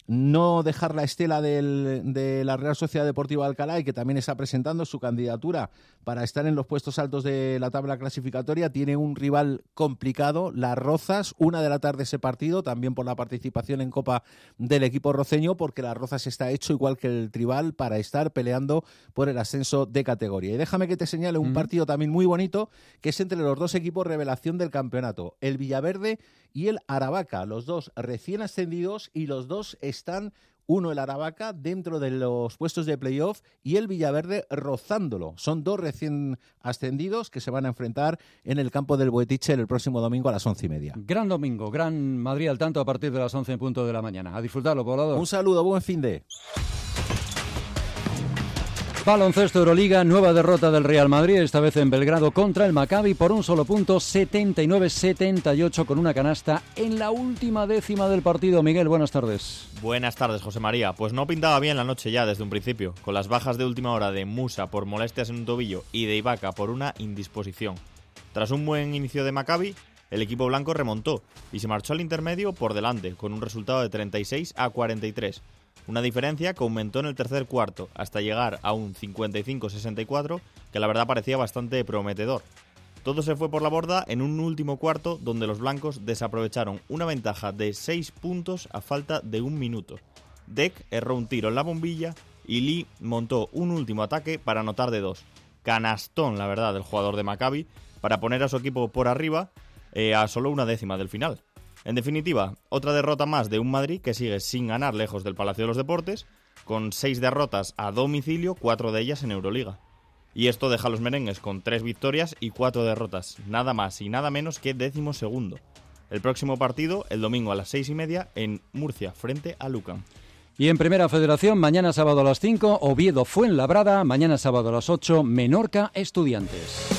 no dejar la estela de la Real Sociedad Deportiva Alcalá, y que también está presentando su candidatura para estar en los puestos altos de la tabla clasificatoria. Tiene un rival complicado, Las Rozas, 1 de la tarde ese partido, también por la participación en Copa del equipo roceño, porque Las Rozas está hecho igual que el Tribal para estar peleando por el ascenso de categoría. Y déjame que te señale un partido también muy bonito, que es entre los dos equipos revelación del campeonato, el Villaverde y el Aravaca, los dos recién ascendidos, y los dos están, uno el Aravaca dentro de los puestos de playoff y el Villaverde rozándolo. Son dos recién ascendidos que se van a enfrentar en el campo del Boetiche el próximo domingo a las 11:30. Gran domingo, gran Madrid al tanto a partir de las 11 en punto de la mañana. A disfrutarlo, poblador. Un saludo, buen fin de... Baloncesto Euroliga, nueva derrota del Real Madrid, esta vez en Belgrado contra el Maccabi por un solo punto, 79-78, con una canasta en la última décima del partido. Miguel, buenas tardes. Buenas tardes, José María. Pues no pintaba bien la noche ya desde un principio, con las bajas de última hora de Musa por molestias en un tobillo y de Ibaka por una indisposición. Tras un buen inicio de Maccabi, el equipo blanco remontó y se marchó al intermedio por delante, con un resultado de 36-43. Una diferencia que aumentó en el tercer cuarto hasta llegar a un 55-64, que la verdad parecía bastante prometedor. Todo se fue por la borda en un último cuarto donde los blancos desaprovecharon una ventaja de 6 puntos a falta de 1 minuto. Deck erró un tiro en la bombilla y Lee montó un último ataque para anotar de 2. Canastón, la verdad, del jugador de Maccabi para poner a su equipo por arriba a solo una décima del final. En definitiva, otra derrota más de un Madrid que sigue sin ganar lejos del Palacio de los Deportes, con 6 derrotas a domicilio, 4 de ellas en Euroliga. Y esto deja a los merengues con 3 victorias y 4 derrotas, nada más y nada menos que 12º. El próximo partido, el domingo a las 6:30 en Murcia, frente a Lucan. Y en Primera Federación, mañana sábado a las 5, Oviedo Fuenlabrada, mañana sábado a las 8, Menorca Estudiantes.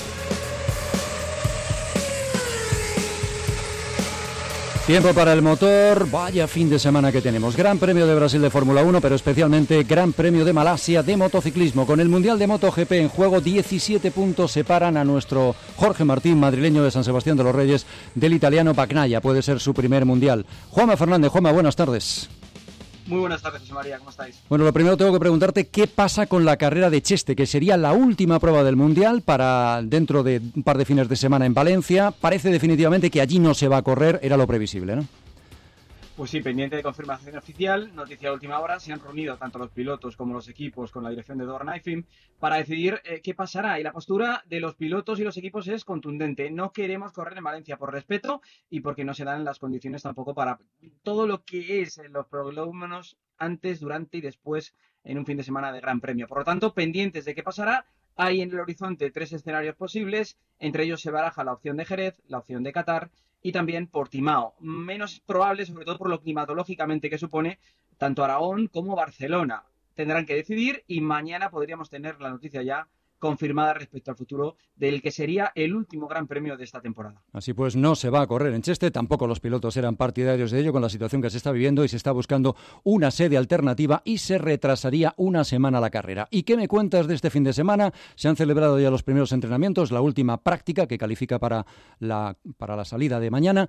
Tiempo para el motor, vaya fin de semana que tenemos. Gran Premio de Brasil de Fórmula 1, pero especialmente Gran Premio de Malasia de motociclismo. Con el Mundial de MotoGP en juego, 17 puntos separan a nuestro Jorge Martín, madrileño de San Sebastián de los Reyes, del italiano Bagnaia. Puede ser su primer Mundial. Juanma Fernández, Juanma, buenas tardes. Muy buenas tardes, José María, ¿cómo estáis? Bueno, lo primero tengo que preguntarte qué pasa con la carrera de Cheste, que sería la última prueba del Mundial para dentro de un par de fines de semana en Valencia. Parece definitivamente que allí no se va a correr, era lo previsible, ¿no? Pues sí, pendiente de confirmación oficial, noticia de última hora, se han reunido tanto los pilotos como los equipos con la dirección de Dorna IFIM para decidir qué pasará. Y la postura de los pilotos y los equipos es contundente. No queremos correr en Valencia por respeto y porque no se dan las condiciones tampoco para todo lo que es los prolegómenos antes, durante y después en un fin de semana de Gran Premio. Por lo tanto, pendientes de qué pasará. Hay en el horizonte 3 escenarios posibles, entre ellos se baraja la opción de Jerez, la opción de Qatar y también Portimao. Menos probable, sobre todo por lo climatológicamente que supone, tanto Aragón como Barcelona. Tendrán que decidir y mañana podríamos tener la noticia ya confirmada respecto al futuro del que sería el último Gran Premio de esta temporada. Así pues, no se va a correr en Cheste, tampoco los pilotos eran partidarios de ello con la situación que se está viviendo y se está buscando una sede alternativa y se retrasaría una semana la carrera. ¿Y qué me cuentas de este fin de semana? Se han celebrado ya los primeros entrenamientos, la última práctica que califica para la salida de mañana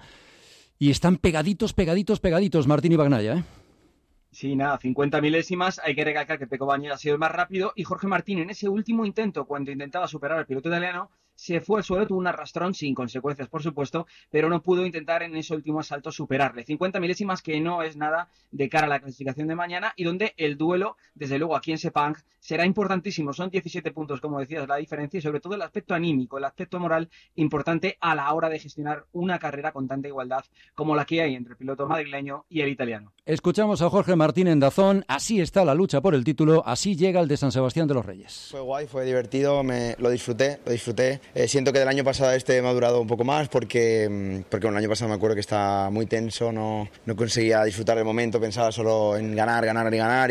y están pegaditos, Martín y Bagnaia, ¿eh? Sí, nada, 50 milésimas. Hay que recalcar que Pecco Bagnaia ha sido el más rápido y Jorge Martín en ese último intento, cuando intentaba superar al piloto italiano, se fue al suelo, tuvo un arrastrón sin consecuencias, por supuesto, pero no pudo intentar en ese último asalto superarle. 50 milésimas que no es nada de cara a la clasificación de mañana y donde el duelo, desde luego aquí en Sepang, será importantísimo. Son 17 puntos, como decías, la diferencia y sobre todo el aspecto anímico, el aspecto moral importante a la hora de gestionar una carrera con tanta igualdad como la que hay entre el piloto madrileño y el italiano. Escuchamos a Jorge Martín en DAZN. Así está la lucha por el título, así llega el de San Sebastián de los Reyes. Fue guay, fue divertido, lo disfruté. Siento que del año pasado me ha durado un poco más porque el año pasado me acuerdo que estaba muy tenso, no conseguía disfrutar del momento, pensaba solo en ganar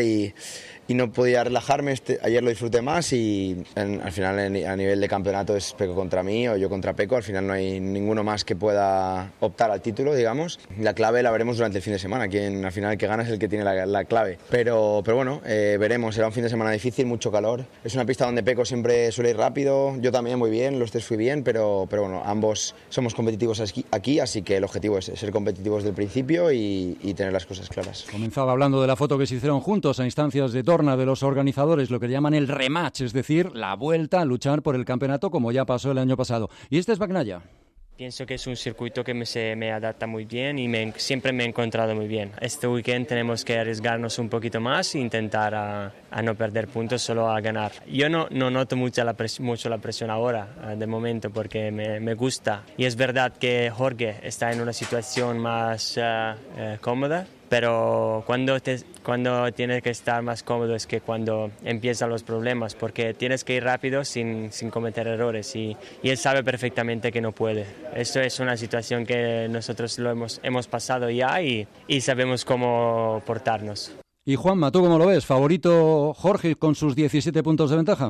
y no podía relajarme. Ayer lo disfruté más y al final a nivel de campeonato es Pecco contra mí o yo contra Pecco. Al final no hay ninguno más que pueda optar al título, digamos. La clave la veremos durante el fin de semana. Al final el que gana es el que tiene la clave. Pero bueno, veremos. Será un fin de semana difícil, mucho calor. Es una pista donde Pecco siempre suele ir rápido. Yo también muy bien. los test fui bien, pero bueno, ambos somos competitivos aquí, así que el objetivo es ser competitivos desde el principio y tener las cosas claras. Comenzaba hablando de la foto que se hicieron juntos a instancias de Dorna, de los organizadores, lo que llaman el rematch, es decir, la vuelta a luchar por el campeonato como ya pasó el año pasado. Y este es Bagnaia. Pienso que es un circuito que me adapta muy bien y siempre me he encontrado muy bien. Este weekend tenemos que arriesgarnos un poquito más e intentar a no perder puntos, solo a ganar. Yo no noto mucho la presión ahora, de momento, porque me gusta. Y es verdad que Jorge está en una situación más cómoda, pero cuando tienes que estar más cómodo es que cuando empiezan los problemas, porque tienes que ir rápido sin cometer errores y él sabe perfectamente que no puede. Esto es una situación que nosotros hemos pasado ya y sabemos cómo portarnos. Y Juanma, ¿tú cómo lo ves? ¿Favorito Jorge con sus 17 puntos de ventaja?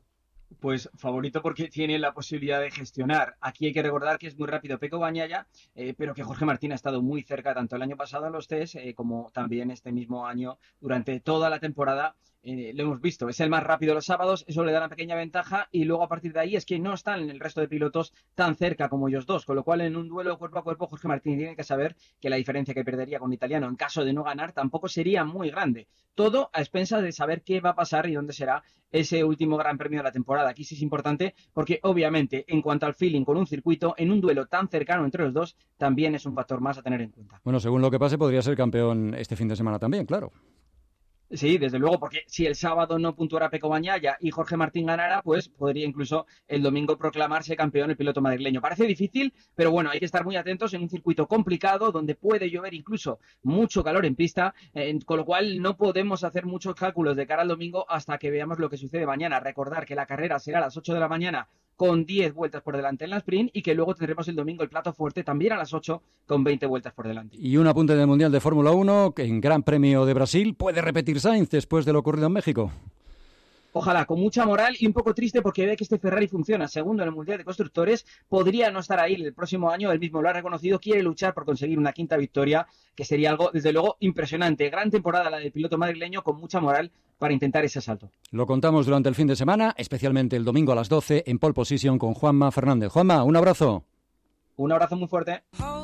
Pues favorito porque tiene la posibilidad de gestionar. Aquí hay que recordar que es muy rápido Pecco Bagnaia, pero que Jorge Martín ha estado muy cerca tanto el año pasado en los test como también este mismo año durante toda la temporada. Lo hemos visto, es el más rápido los sábados, eso le da una pequeña ventaja y luego a partir de ahí es que no están el resto de pilotos tan cerca como ellos dos, con lo cual en un duelo cuerpo a cuerpo Jorge Martín tiene que saber que la diferencia que perdería con el italiano en caso de no ganar tampoco sería muy grande. Todo a expensas de saber qué va a pasar y dónde será ese último gran premio de la temporada. Aquí sí es importante porque obviamente en cuanto al feeling con un circuito, en un duelo tan cercano entre los dos, también es un factor más a tener en cuenta. Bueno, según lo que pase podría ser campeón este fin de semana también, claro. Sí, desde luego, porque si el sábado no puntuara Pecco Bagnaia y Jorge Martín ganara, pues podría incluso el domingo proclamarse campeón el piloto madrileño. Parece difícil, pero bueno, hay que estar muy atentos en un circuito complicado donde puede llover incluso mucho calor en pista, con lo cual no podemos hacer muchos cálculos de cara al domingo hasta que veamos lo que sucede mañana. Recordar que la carrera será a las 8 de la mañana con 10 vueltas por delante en la sprint y que luego tendremos el domingo el plato fuerte también a las 8 con 20 vueltas por delante. Y un apunte del Mundial de Fórmula 1 que en Gran Premio de Brasil puede repetir Sainz después de lo ocurrido en México. Ojalá, con mucha moral y un poco triste porque ve que este Ferrari funciona. Segundo en el Mundial de Constructores, podría no estar ahí el próximo año, él mismo lo ha reconocido, quiere luchar por conseguir una quinta victoria, que sería algo, desde luego, impresionante. Gran temporada la del piloto madrileño, con mucha moral para intentar ese asalto. Lo contamos durante el fin de semana, especialmente el domingo a las 12 en Pole Position con Juanma Fernández. Juanma, un abrazo. Un abrazo muy fuerte.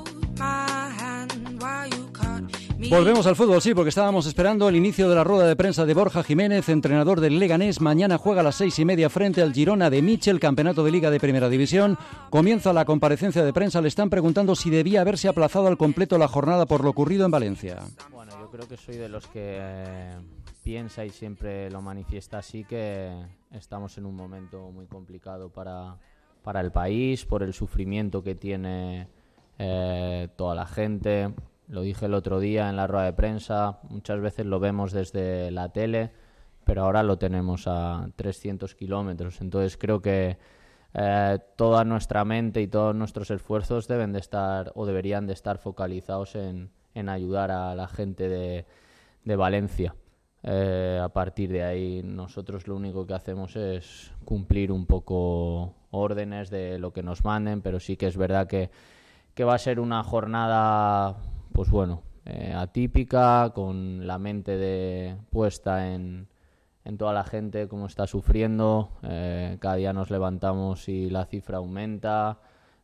Volvemos al fútbol, sí, porque estábamos esperando el inicio de la rueda de prensa de Borja Jiménez, entrenador del Leganés. Mañana juega a las 6:30 frente al Girona de Michel, campeonato de Liga de Primera División. Comienza la comparecencia de prensa. Le están preguntando si debía haberse aplazado al completo la jornada por lo ocurrido en Valencia. Bueno, yo creo que soy de los que piensa y siempre lo manifiesta así, que estamos en un momento muy complicado para el país, por el sufrimiento que tiene toda la gente. Lo dije el otro día en la rueda de prensa, muchas veces lo vemos desde la tele, pero ahora lo tenemos a 300 kilómetros. Entonces creo que toda nuestra mente y todos nuestros esfuerzos deben de estar o deberían de estar focalizados en ayudar a la gente de Valencia. A partir de ahí nosotros lo único que hacemos es cumplir un poco órdenes de lo que nos manden, pero sí que es verdad que va a ser una jornada, pues bueno, atípica, con la mente puesta en toda la gente, cómo está sufriendo. Cada día nos levantamos y la cifra aumenta.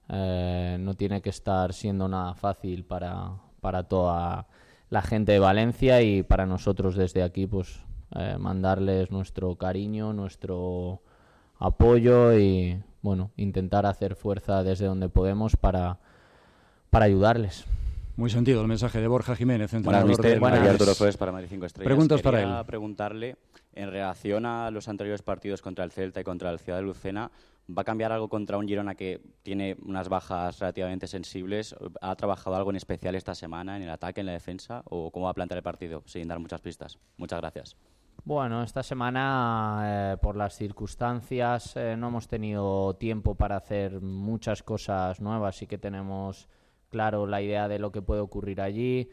No tiene que estar siendo nada fácil para toda la gente de Valencia, y para nosotros desde aquí pues mandarles nuestro cariño, nuestro apoyo y bueno, intentar hacer fuerza desde donde podemos para ayudarles. Muy sentido el mensaje de Borja Jiménez, entrenador del Madrid. Arturo Flores para Madrid 5 Estrellas. Preguntas para él. Quería preguntarle, en relación a los anteriores partidos contra el Celta y contra el Ciudad de Lucena, ¿va a cambiar algo contra un Girona que tiene unas bajas relativamente sensibles? ¿Ha trabajado algo en especial esta semana en el ataque, en la defensa? ¿O cómo va a plantear el partido, sin dar muchas pistas? Muchas gracias. Bueno, esta semana, por las circunstancias, no hemos tenido tiempo para hacer muchas cosas nuevas. Sí que tenemos claro la idea de lo que puede ocurrir allí.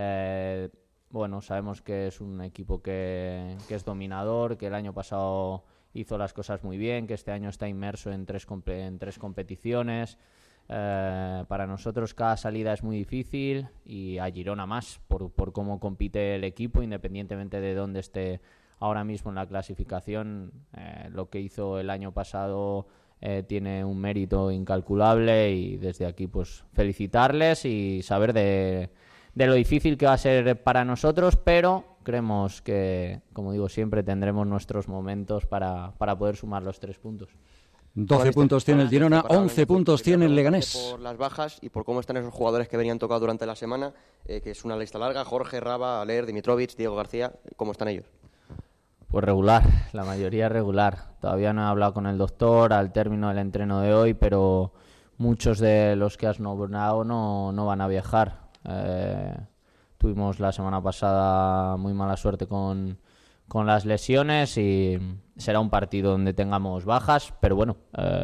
Bueno, sabemos que es un equipo que es dominador, que el año pasado hizo las cosas muy bien, que este año está inmerso en tres competiciones. Para nosotros cada salida es muy difícil, y a Girona más, por cómo compite el equipo, independientemente de dónde esté ahora mismo en la clasificación. Lo que hizo el año pasado tiene un mérito incalculable y desde aquí pues felicitarles y saber de lo difícil que va a ser para nosotros, pero creemos que, como digo siempre, tendremos nuestros momentos para poder sumar los 3 puntos. 12 puntos tiene el Girona, 11 puntos tiene el Leganés. Por las bajas y por cómo están esos jugadores que venían tocados durante la semana, que es una lista larga: Jorge, Raba, Aler, Dimitrovic, Diego García. ¿Cómo están ellos? Pues regular, la mayoría regular. Todavía no he hablado con el doctor al término del entreno de hoy, pero muchos de los que has nombrado no van a viajar. Tuvimos la semana pasada muy mala suerte con las lesiones y será un partido donde tengamos bajas, pero bueno,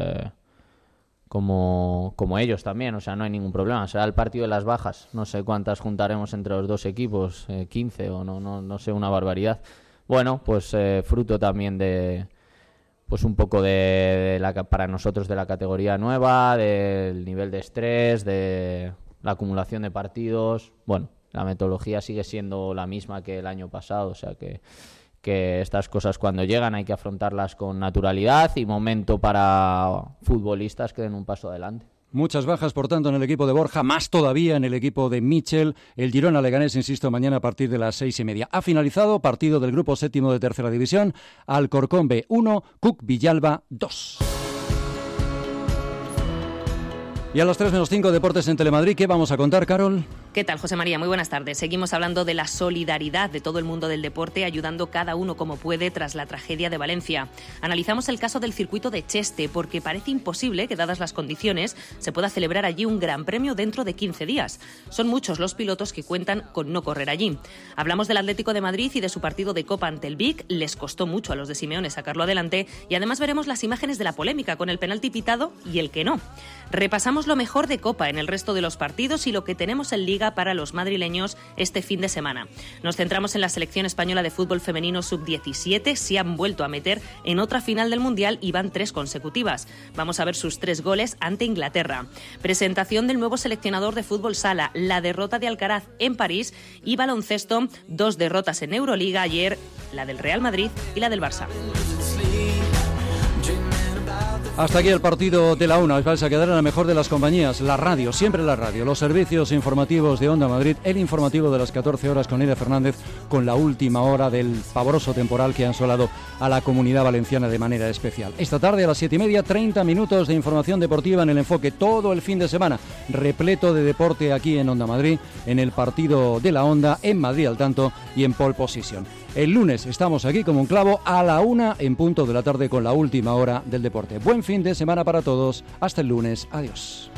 como ellos también, o sea, no hay ningún problema. Será el partido de las bajas. No sé cuántas juntaremos entre los dos equipos, 15 o no sé, una barbaridad. Bueno, pues fruto también de pues un poco para nosotros de la categoría nueva, del nivel de estrés, de la acumulación de partidos. Bueno, la metodología sigue siendo la misma que el año pasado, o sea que estas cosas cuando llegan hay que afrontarlas con naturalidad y momento para futbolistas que den un paso adelante. Muchas bajas, por tanto, en el equipo de Borja, más todavía en el equipo de Michel. El Girona Leganés, insisto, mañana a partir de las 6:30. Ha finalizado partido del grupo 7º de Tercera División. Alcorcón B 1, Cook Villalba 2. Y a las 3:05, Deportes en Telemadrid. ¿Qué vamos a contar, Carol? ¿Qué tal, José María? Muy buenas tardes. Seguimos hablando de la solidaridad de todo el mundo del deporte, ayudando cada uno como puede tras la tragedia de Valencia. Analizamos el caso del circuito de Cheste, porque parece imposible que, dadas las condiciones, se pueda celebrar allí un gran premio dentro de 15 días. Son muchos los pilotos que cuentan con no correr allí. Hablamos del Atlético de Madrid y de su partido de Copa ante el Vic. Les costó mucho a los de Simeone sacarlo adelante y además veremos las imágenes de la polémica con el penalti pitado y el que no. Repasamos lo mejor de Copa en el resto de los partidos y lo que tenemos en Liga para los madrileños este fin de semana. Nos centramos en la selección española de fútbol femenino sub-17. Se han vuelto a meter en otra final del Mundial y van 3 consecutivas. Vamos a ver sus 3 goles ante Inglaterra. Presentación del nuevo seleccionador de fútbol sala, la derrota de Alcaraz en París y baloncesto, 2 derrotas en Euroliga ayer, la del Real Madrid y la del Barça. Hasta aquí el partido de la 1. Vais a quedar en la mejor de las compañías, la radio, siempre la radio, los servicios informativos de Onda Madrid, el informativo de las 14 horas con Ida Fernández, con la última hora del pavoroso temporal que ha asolado a la Comunidad Valenciana de manera especial. Esta tarde a las 7:30, 30 minutos de información deportiva en el enfoque, todo el fin de semana, repleto de deporte aquí en Onda Madrid, en el partido de la Onda, en Madrid al tanto y en Pole Position. El lunes estamos aquí como un clavo a la 1 en punto de la tarde con la última hora del deporte. Buen fin de semana para todos. Hasta el lunes. Adiós.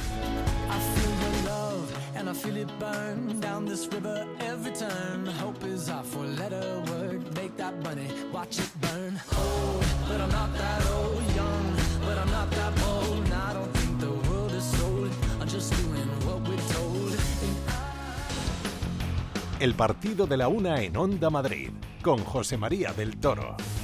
El partido de la 1 en Onda Madrid, con José María del Toro.